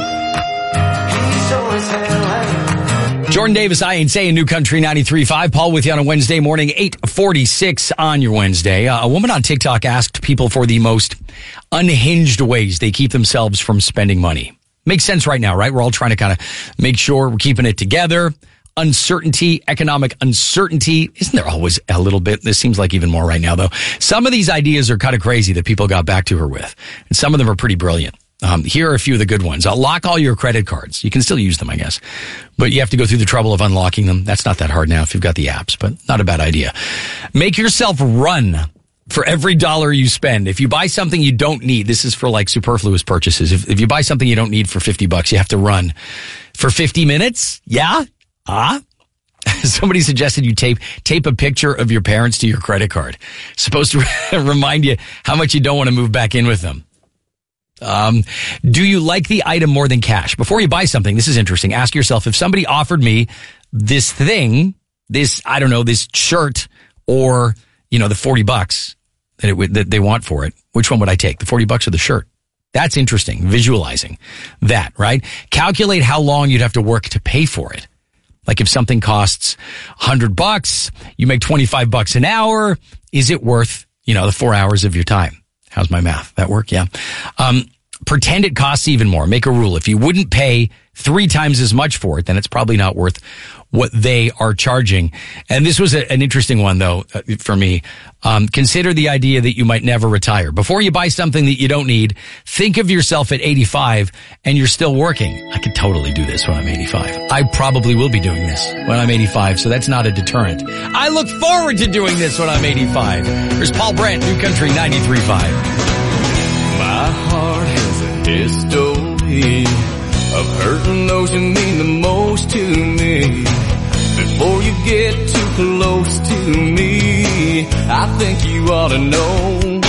He sure as hell ain't. Jordan Davis, I Ain't Saying, New Country ninety-three point five. Paul with you on a Wednesday morning, eight forty-six on your Wednesday. Uh, a woman on TikTok asked people for the most unhinged ways they keep themselves from spending money. Makes sense right now, right? We're all trying to kind of make sure we're keeping it together. Uncertainty, economic uncertainty. Isn't there always a little bit? This seems like even more right now, though. Some of these ideas are kind of crazy that people got back to her with. And some of them are pretty brilliant. Um, here are a few of the good ones. Uh, lock all your credit cards. You can still use them, I guess. But you have to go through the trouble of unlocking them. That's not that hard now if you've got the apps, but not a bad idea. Make yourself run for every dollar you spend. If you buy something you don't need, this is for like superfluous purchases. If, if you buy something you don't need for fifty bucks, you have to run for fifty minutes. Yeah. Ah. Somebody suggested you tape, tape a picture of your parents to your credit card. Supposed to remind you how much you don't want to move back in with them. Um, do you like the item more than cash? Before you buy something, this is interesting. Ask yourself, if somebody offered me this thing, this, I don't know, this shirt or, you know, the forty bucks that it would, that they want for it, which one would I take? The forty bucks or the shirt? That's interesting. Visualizing that, right? Calculate how long you'd have to work to pay for it. Like if something costs a hundred bucks, you make twenty-five bucks an hour. Is it worth, you know, the four hours of your time? How's my math? That work? Yeah. Um, pretend it costs even more. Make a rule. If you wouldn't pay three times as much for it, then it's probably not worth what they are charging. And this was a, an interesting one, though, uh, for me. Um, consider the idea that you might never retire. Before you buy something that you don't need, think of yourself at eighty-five and you're still working. I could totally do this when I'm eighty-five. I probably will be doing this when I'm eighty-five, so that's not a deterrent. I look forward to doing this when I'm eighty-five. There's Paul Brandt, New Country ninety-three point five. My heart has a history of hurting those who mean the most to me. Before you get too close to me, I think you ought to know.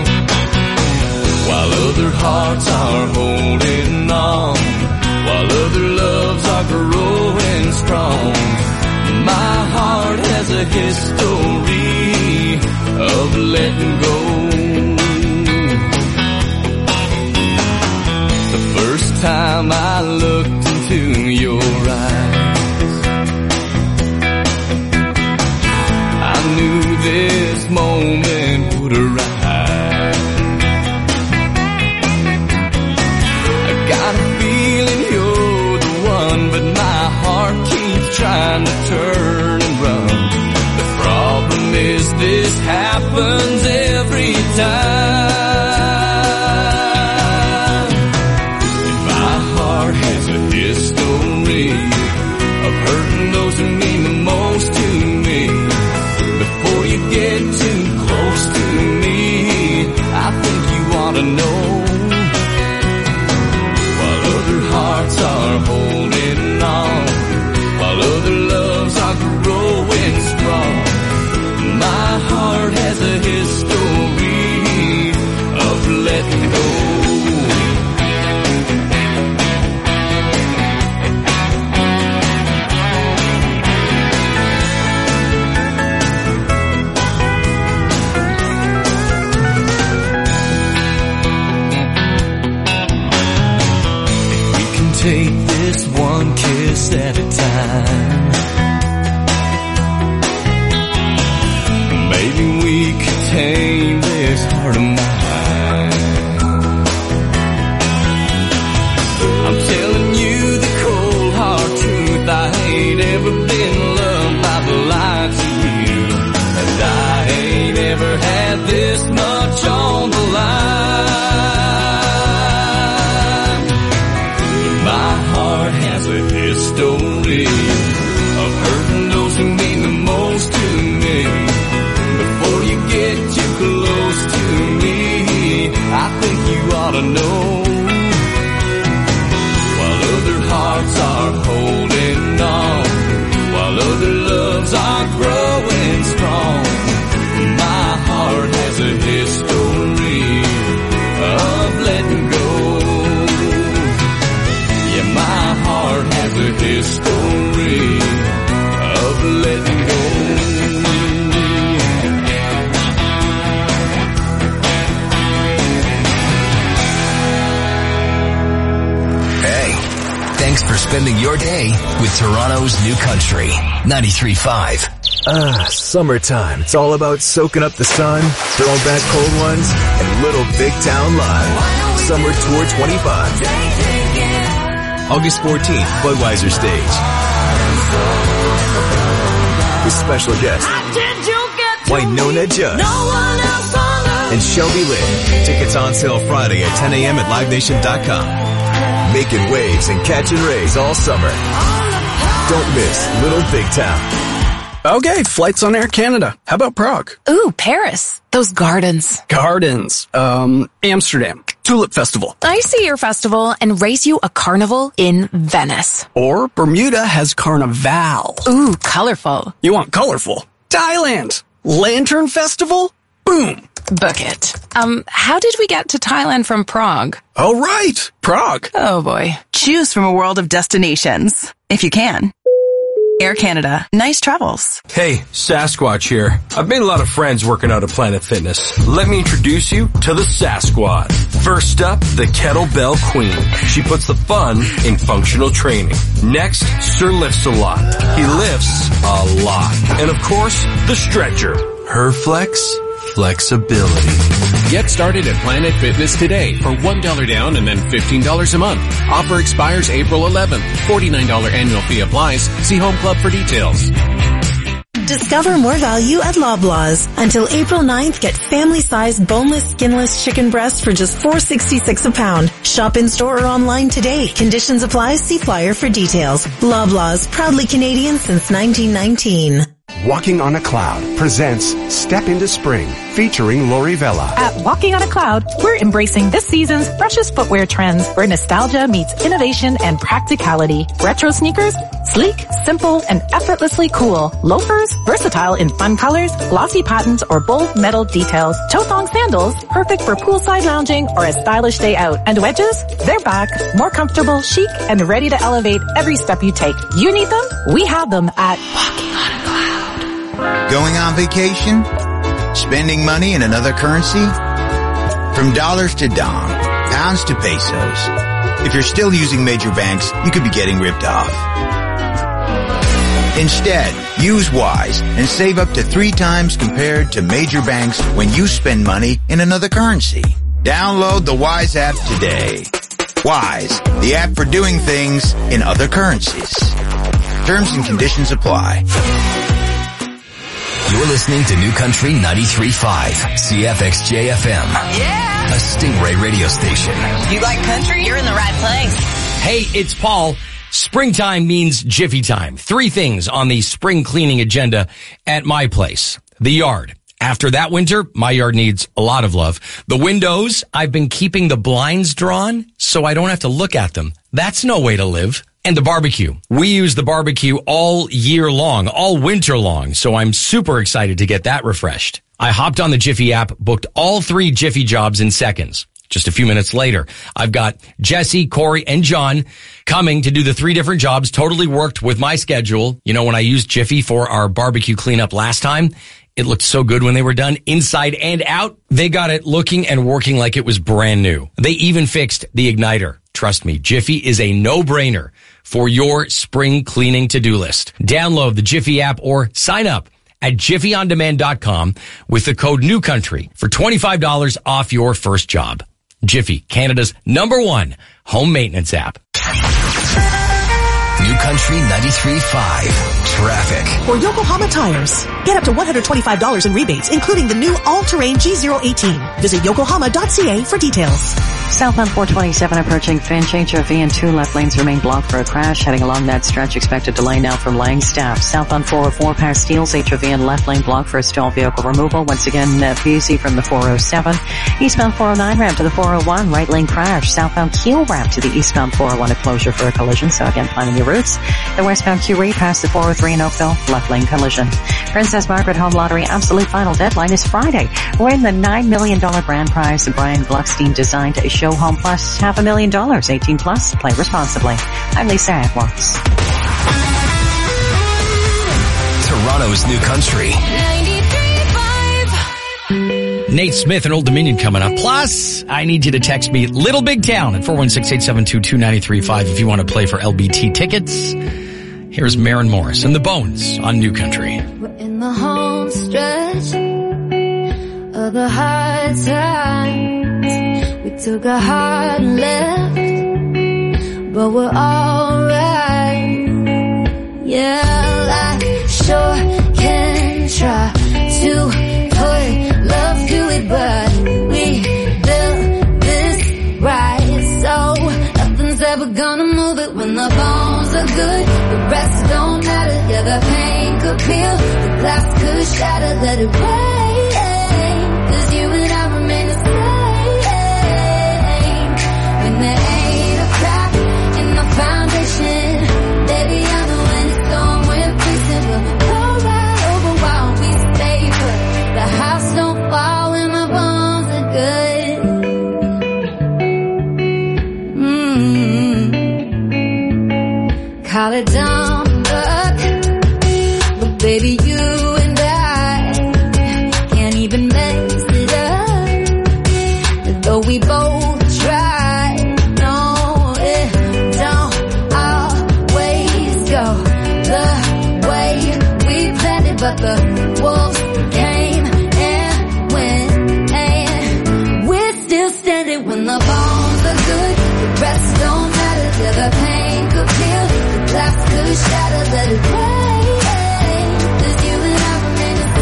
While other hearts are holding on, while other loves are growing strong, my heart has a history of letting go. The first time I looked into your eyes, I knew this moment would arrive. I got a feeling you're the one, but my heart keeps trying to turn and run. The problem is this happens every time. History of hurting those who mean the most to me. Before you get too close to me, I think you ought to know. While other hearts are holding on, while other loves are growing strong, my heart has a history spending your day with Toronto's New Country, ninety-three point five. Ah, summertime. It's all about soaking up the sun, throwing back cold ones, and Little Big Town Live. Summer Tour twenty-five. August fourteenth, Budweiser Stage. With special guests, Wynonna Judd and Shelby Lynn. Tickets on sale Friday at ten a.m. at live nation dot com. Making waves and catching rays all summer. Don't miss Little Big Town. Okay, flights on Air Canada. How about Prague? Ooh, Paris. Those gardens. Gardens. Um, Amsterdam. Tulip Festival. I see your festival and race you a carnival in Venice. Or Bermuda has Carnival. Ooh, colorful. You want colorful? Thailand. Lantern Festival? Boom. Book it. Um, how did we get to Thailand from Prague? Oh, right. Prague. Oh, boy. Choose from a world of destinations, if you can. Air Canada. Nice travels. Hey, Sasquatch here. I've made a lot of friends working out at Planet Fitness. Let me introduce you to the Sasquatch. First up, the Kettlebell Queen. She puts the fun in functional training. Next, Sir Lifts a Lot. He lifts a lot. And of course, the Stretcher. Her flex, flexibility. Get started at Planet Fitness today for one dollar down and then fifteen dollars a month. Offer expires April eleventh. forty-nine dollars annual fee applies. See Home Club for details. Discover more value at Loblaws. Until April ninth, get family-sized boneless, skinless chicken breasts for just four dollars and sixty-six cents a pound. Shop in-store or online today. Conditions apply. See flyer for details. Loblaws, proudly Canadian since nineteen nineteen. Walking on a Cloud presents Step into Spring, featuring Lori Vella. At Walking on a Cloud, we're embracing this season's freshest footwear trends where nostalgia meets innovation and practicality. Retro sneakers, sleek, simple, and effortlessly cool. Loafers, versatile in fun colors, glossy patterns, or bold metal details. Toe-thong sandals, perfect for poolside lounging or a stylish day out. And wedges, they're back, more comfortable, chic, and ready to elevate every step you take. You need them? We have them at Walking on a Cloud. Going on vacation? Spending money in another currency? From dollars to dong, pounds to pesos. If you're still using major banks, you could be getting ripped off. Instead, use Wise and save up to three times compared to major banks when you spend money in another currency. Download the Wise app today. Wise, the app for doing things in other currencies. Terms and conditions apply. You're listening to New Country ninety-three point five, C F X J F M. Yeah! A Stingray radio station. You like country? You're in the right place. Hey, it's Paul. Springtime means Jiffy time. Three things on the spring cleaning agenda at my place. The yard. After that winter, my yard needs a lot of love. The windows, I've been keeping the blinds drawn so I don't have to look at them. That's no way to live. And the barbecue. We use the barbecue all year long, all winter long, so I'm super excited to get that refreshed. I hopped on the Jiffy app, booked all three Jiffy jobs in seconds. Just a few minutes later, I've got Jesse, Corey, and John coming to do the three different jobs, totally worked with my schedule. You know, when I used Jiffy for our barbecue cleanup last time, it looked so good when they were done, inside and out. They got it looking and working like it was brand new. They even fixed the igniter. Trust me, Jiffy is a no-brainer for your spring cleaning to-do list. Download the Jiffy app or sign up at jiffy on demand dot com with the code NEWCOUNTRY for twenty-five dollars off your first job. Jiffy, Canada's number one home maintenance app. New Country ninety-three point five. Traffic. For Yokohama Tires, get up to one hundred twenty-five dollars in rebates, including the new all-terrain G zero eighteen. Visit yokohama dot c a for details. Southbound four twenty-seven approaching Finch, H O V and two left lanes remain blocked for a crash. Heading along that stretch, expected delay now from Langstaff. Southbound four oh four past Steeles, H O V and left lane blocked for a stall vehicle removal. Once again, uh, busy from the four oh seven. Eastbound four oh nine ramp to the four oh one, right lane crash. Southbound Keel ramp to the eastbound four oh one, a closure for a collision. So again, planning your routes. The westbound Curie past the four oh three in Oakville, left lane collision. Princess Margaret Home Lottery absolute final deadline is Friday. Win the nine million dollars grand prize. The Brian Gluckstein designed a show home plus half a million dollars. eighteen plus. Play responsibly. I'm Lisa Edwards. Toronto's New Country. ninety-three point five. Nate Smith and Old Dominion coming up. Plus, I need you to text me Little Big Town at four one six, eight seven two, two nine three five if you want to play for L B T tickets. Here's Maren Morris and the Bones on New Country. We're in the home stretch of the hard times. We took a hard left, but we're alright. Yeah, I sure can try to put love to it, but we built this right, so nothing's ever gonna move it. When the bones are good, the rest don't matter. Yeah, the pain could peel, the glass could shatter. Let it rain, 'cause you and I remain the same. When there ain't a crack in the foundation, baby, I know when the storm we're facing will go right over while we stay put. The house don't fall when the bones are good. Mm-hmm. Call it dumb luck, but baby, you and I can't even mess it up. Though we both try, no, it don't always go the way we planned it, but the wolves came and went, and we're still standing. When the bones are good, the rest don't matter. Yeah, the pain could peel, the glass could shatter. Let it rain, 'cause you and I remain the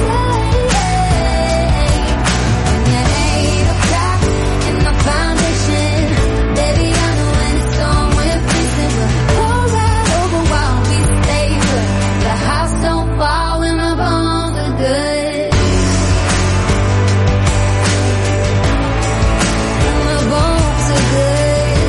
same. And there ain't a crack in the foundation, baby, I know when the storm we're facing will go right over while we stay put. The house don't fall when the bones are good. When the bones are good.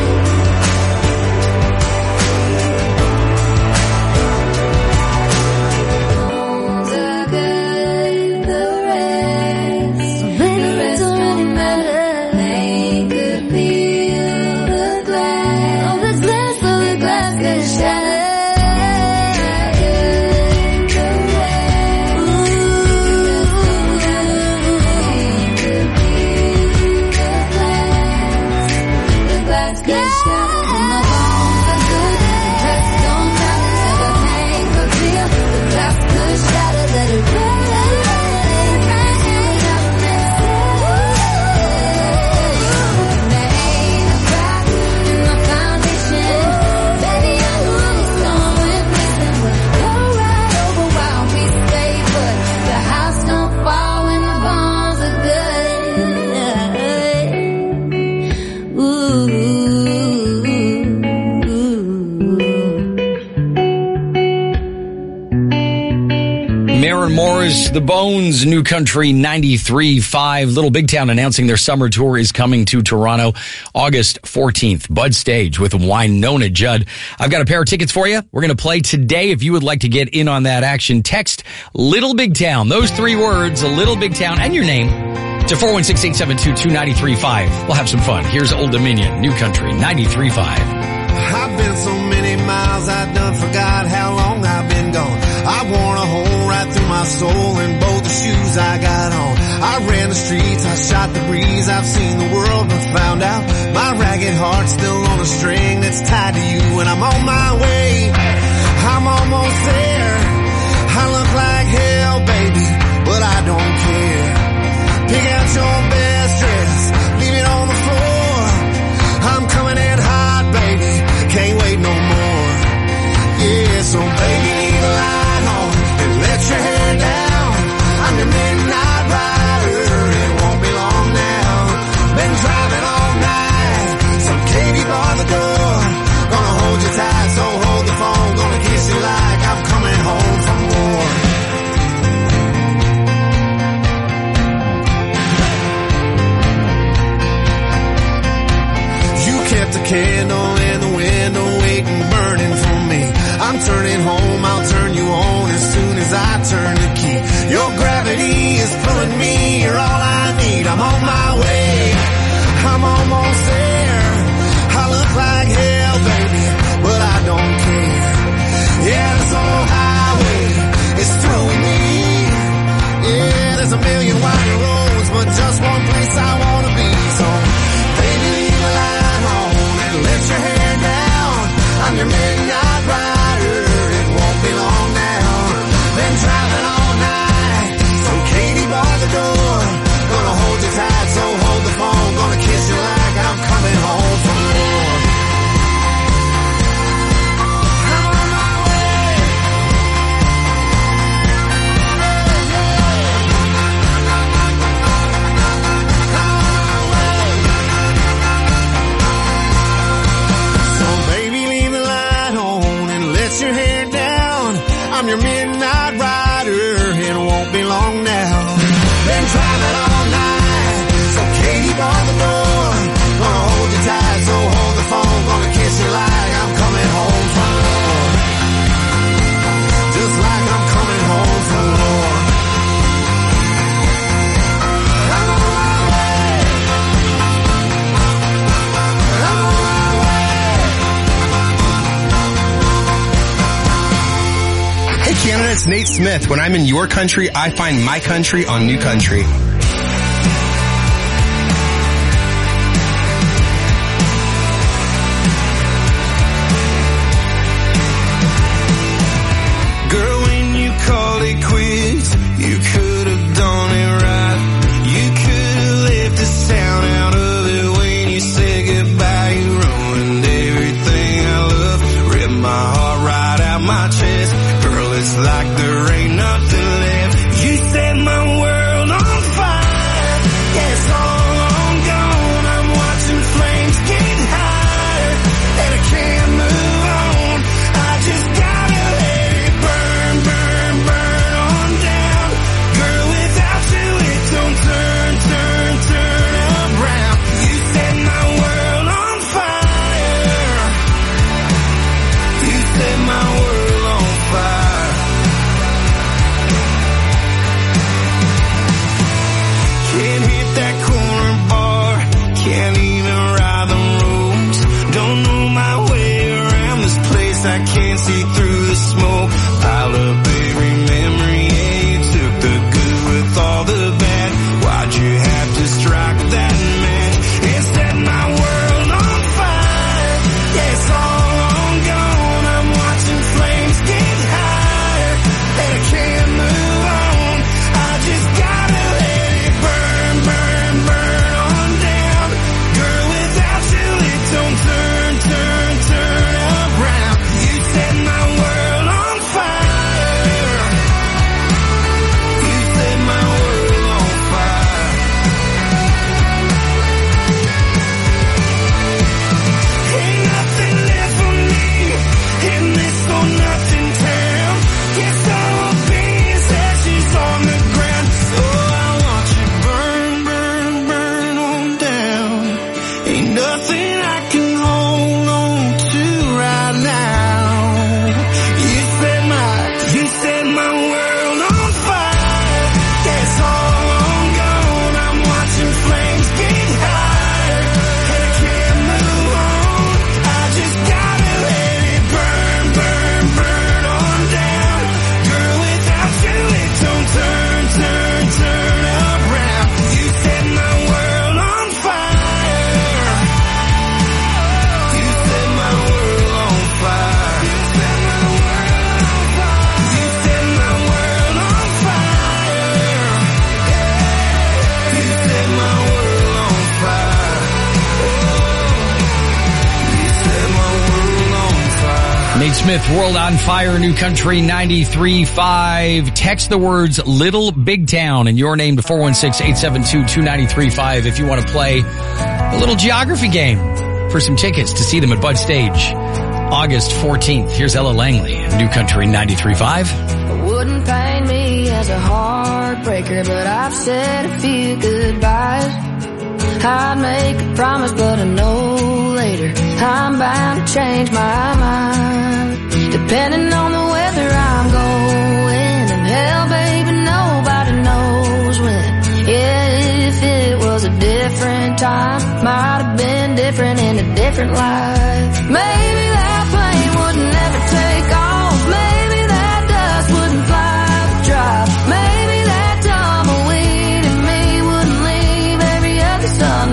Bones are good, the rest, the rest don't matter. They could feel the glass, oh, the glass, oh, the glass could shatter. Maren Morris, The Bones, New Country ninety-three point five. Little Big Town announcing their summer tour is coming to Toronto August fourteenth. Bud Stage with Wynonna Judd. I've got a pair of tickets for you. We're going to play today. If you would like to get in on that action, text Little Big Town. Those three words, a Little Big Town, and your name to four one six, eight seven two, two nine three five. We'll have some fun. Here's Old Dominion, New Country ninety-three point five. I've been so many miles, I done forgot how long I've been gone. I worn a hole right through my soul in both the shoes I got on. I ran the streets, I shot the breeze, I've seen the world but found out my ragged heart's still on a string that's tied to you, and I'm on my way. I'm almost there. I look like hell, baby, but I don't care. Pick out your best dress, leave it on the floor. I'm coming in hot, baby, can't wait no more. Yeah, so baby, leave a light on and let your hair down. I'm your midnight rider, it won't be long now. Been driving all night, some Katie bar the door. Gonna hold you tight, so hold the phone. Gonna kiss you like I'm coming I'm your midnight rider, and it won't be long now. Been driving all night, so keep on the door. Gonna hold you tight, so hold the phone. Gonna kiss you like I'm coming home from war. Just like I'm coming home from war. I'm on my way. I'm on my way. Hey Canada, it's Nate Smith. When I'm in your country, I find my country on New Country. Girl, when you called it quits, you could have done it right. You could have left the sound out of it when you said goodbye. You ruined everything I love, ripped my heart right out my chest. Girl, it's like there ain't nothing left. You set my world on fire. Yeah, it's all on gone. I'm watching flames get higher, and I can't move on. I just gotta let it burn, burn, burn on down. Girl, without you it don't turn, turn, turn around. You set my world on fire. You set my world on fire. Can't hit that corner bar, can't even ride the roads. Don't know my way around this place, I can't see through the smoke. Piled up every memory, yeah, you took the good with all the bad. Why'd you have to strike that match and set my world on fire? Yeah, it's all on gone. I'm watching flames get higher, and I can't move on. I just gotta let it burn, burn, burn on down. Girl, without you it don't turn, turn, turn around. You set my world on fire. You set my world on fire. Ain't nothing left for me in this or nothing town. Guess all opinions ashes on the ground. So I want you burn, burn, burn on down. Ain't nothing I can hold on to right now. You set my, you set my world on fire. Yeah, it's all on gone. I'm watching flames get higher, and I can't move on. I just gotta let it burn, burn, burn on down. Girl, without you it don't turn, turn, turn around. You set my world on fire. You set my world on fire. You set my world on fire. You set my world on fire. You set my world on fire. You set my world on fire. Nate Smith, World on Fire, New Country ninety-three point five. Text the words Little Big Town and your name to four one six, eight seven two, two nine three five if you want to play a little geography game for some tickets to see them at Bud Stage August fourteenth. Here's Ella Langley, New Country ninety-three point five. Wouldn't paint me as a heartbreaker, but I've said a few goodbyes. I'd make a promise, but I know later I'm bound to change my mind. Depending on the weather I'm going, and hell, baby, nobody knows when. Yeah, if it was a different time, might have been different in a different life. Maybe that plane would never take off. Maybe that dust wouldn't fly the drive. Maybe that tumbleweed in me wouldn't leave every other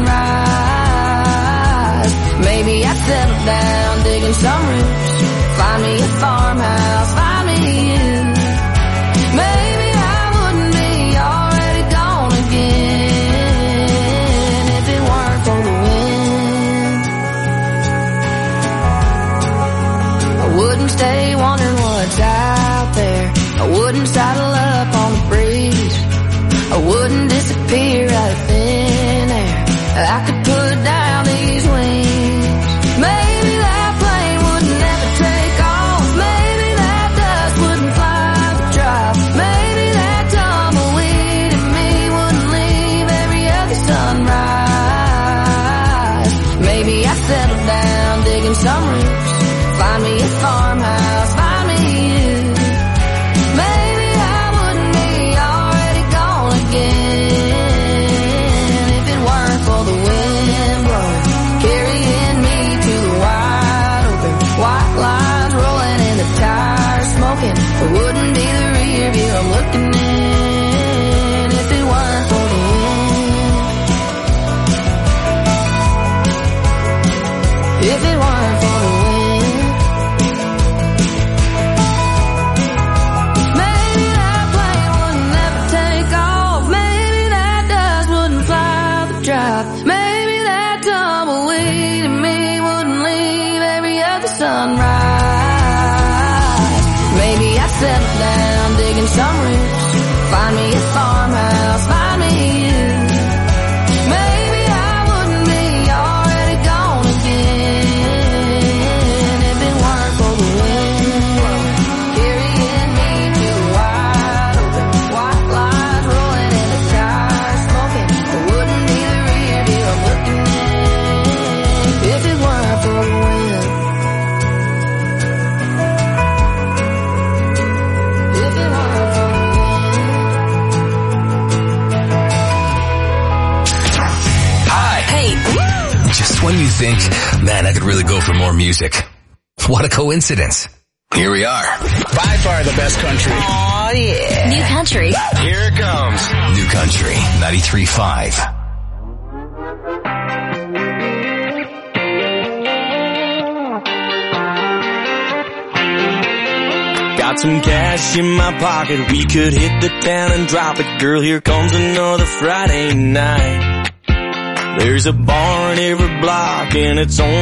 sunrise. Maybe I'd settle down digging some roots, find me a farmhouse, find me you. Maybe I wouldn't be already gone again if it weren't for the wind. settle down, digging some roots. Find me a farmhouse, find me you. Maybe I wouldn't be already gone again if it weren't for the wind carrying me to the wide open. White lines rolling and the tires smoking. It wouldn't be the rear deal I'm looking at if it weren't for the wind. If it weren't for the wind. Just when you think, man, I could really go for more music. What a coincidence. Here we are. By far the best country. Oh yeah. New country. Here it comes. New Country ninety-three point five. Got some cash in my pocket, we could hit the town and drop it. Girl, here comes another Friday night. There's a bar in every block and it's on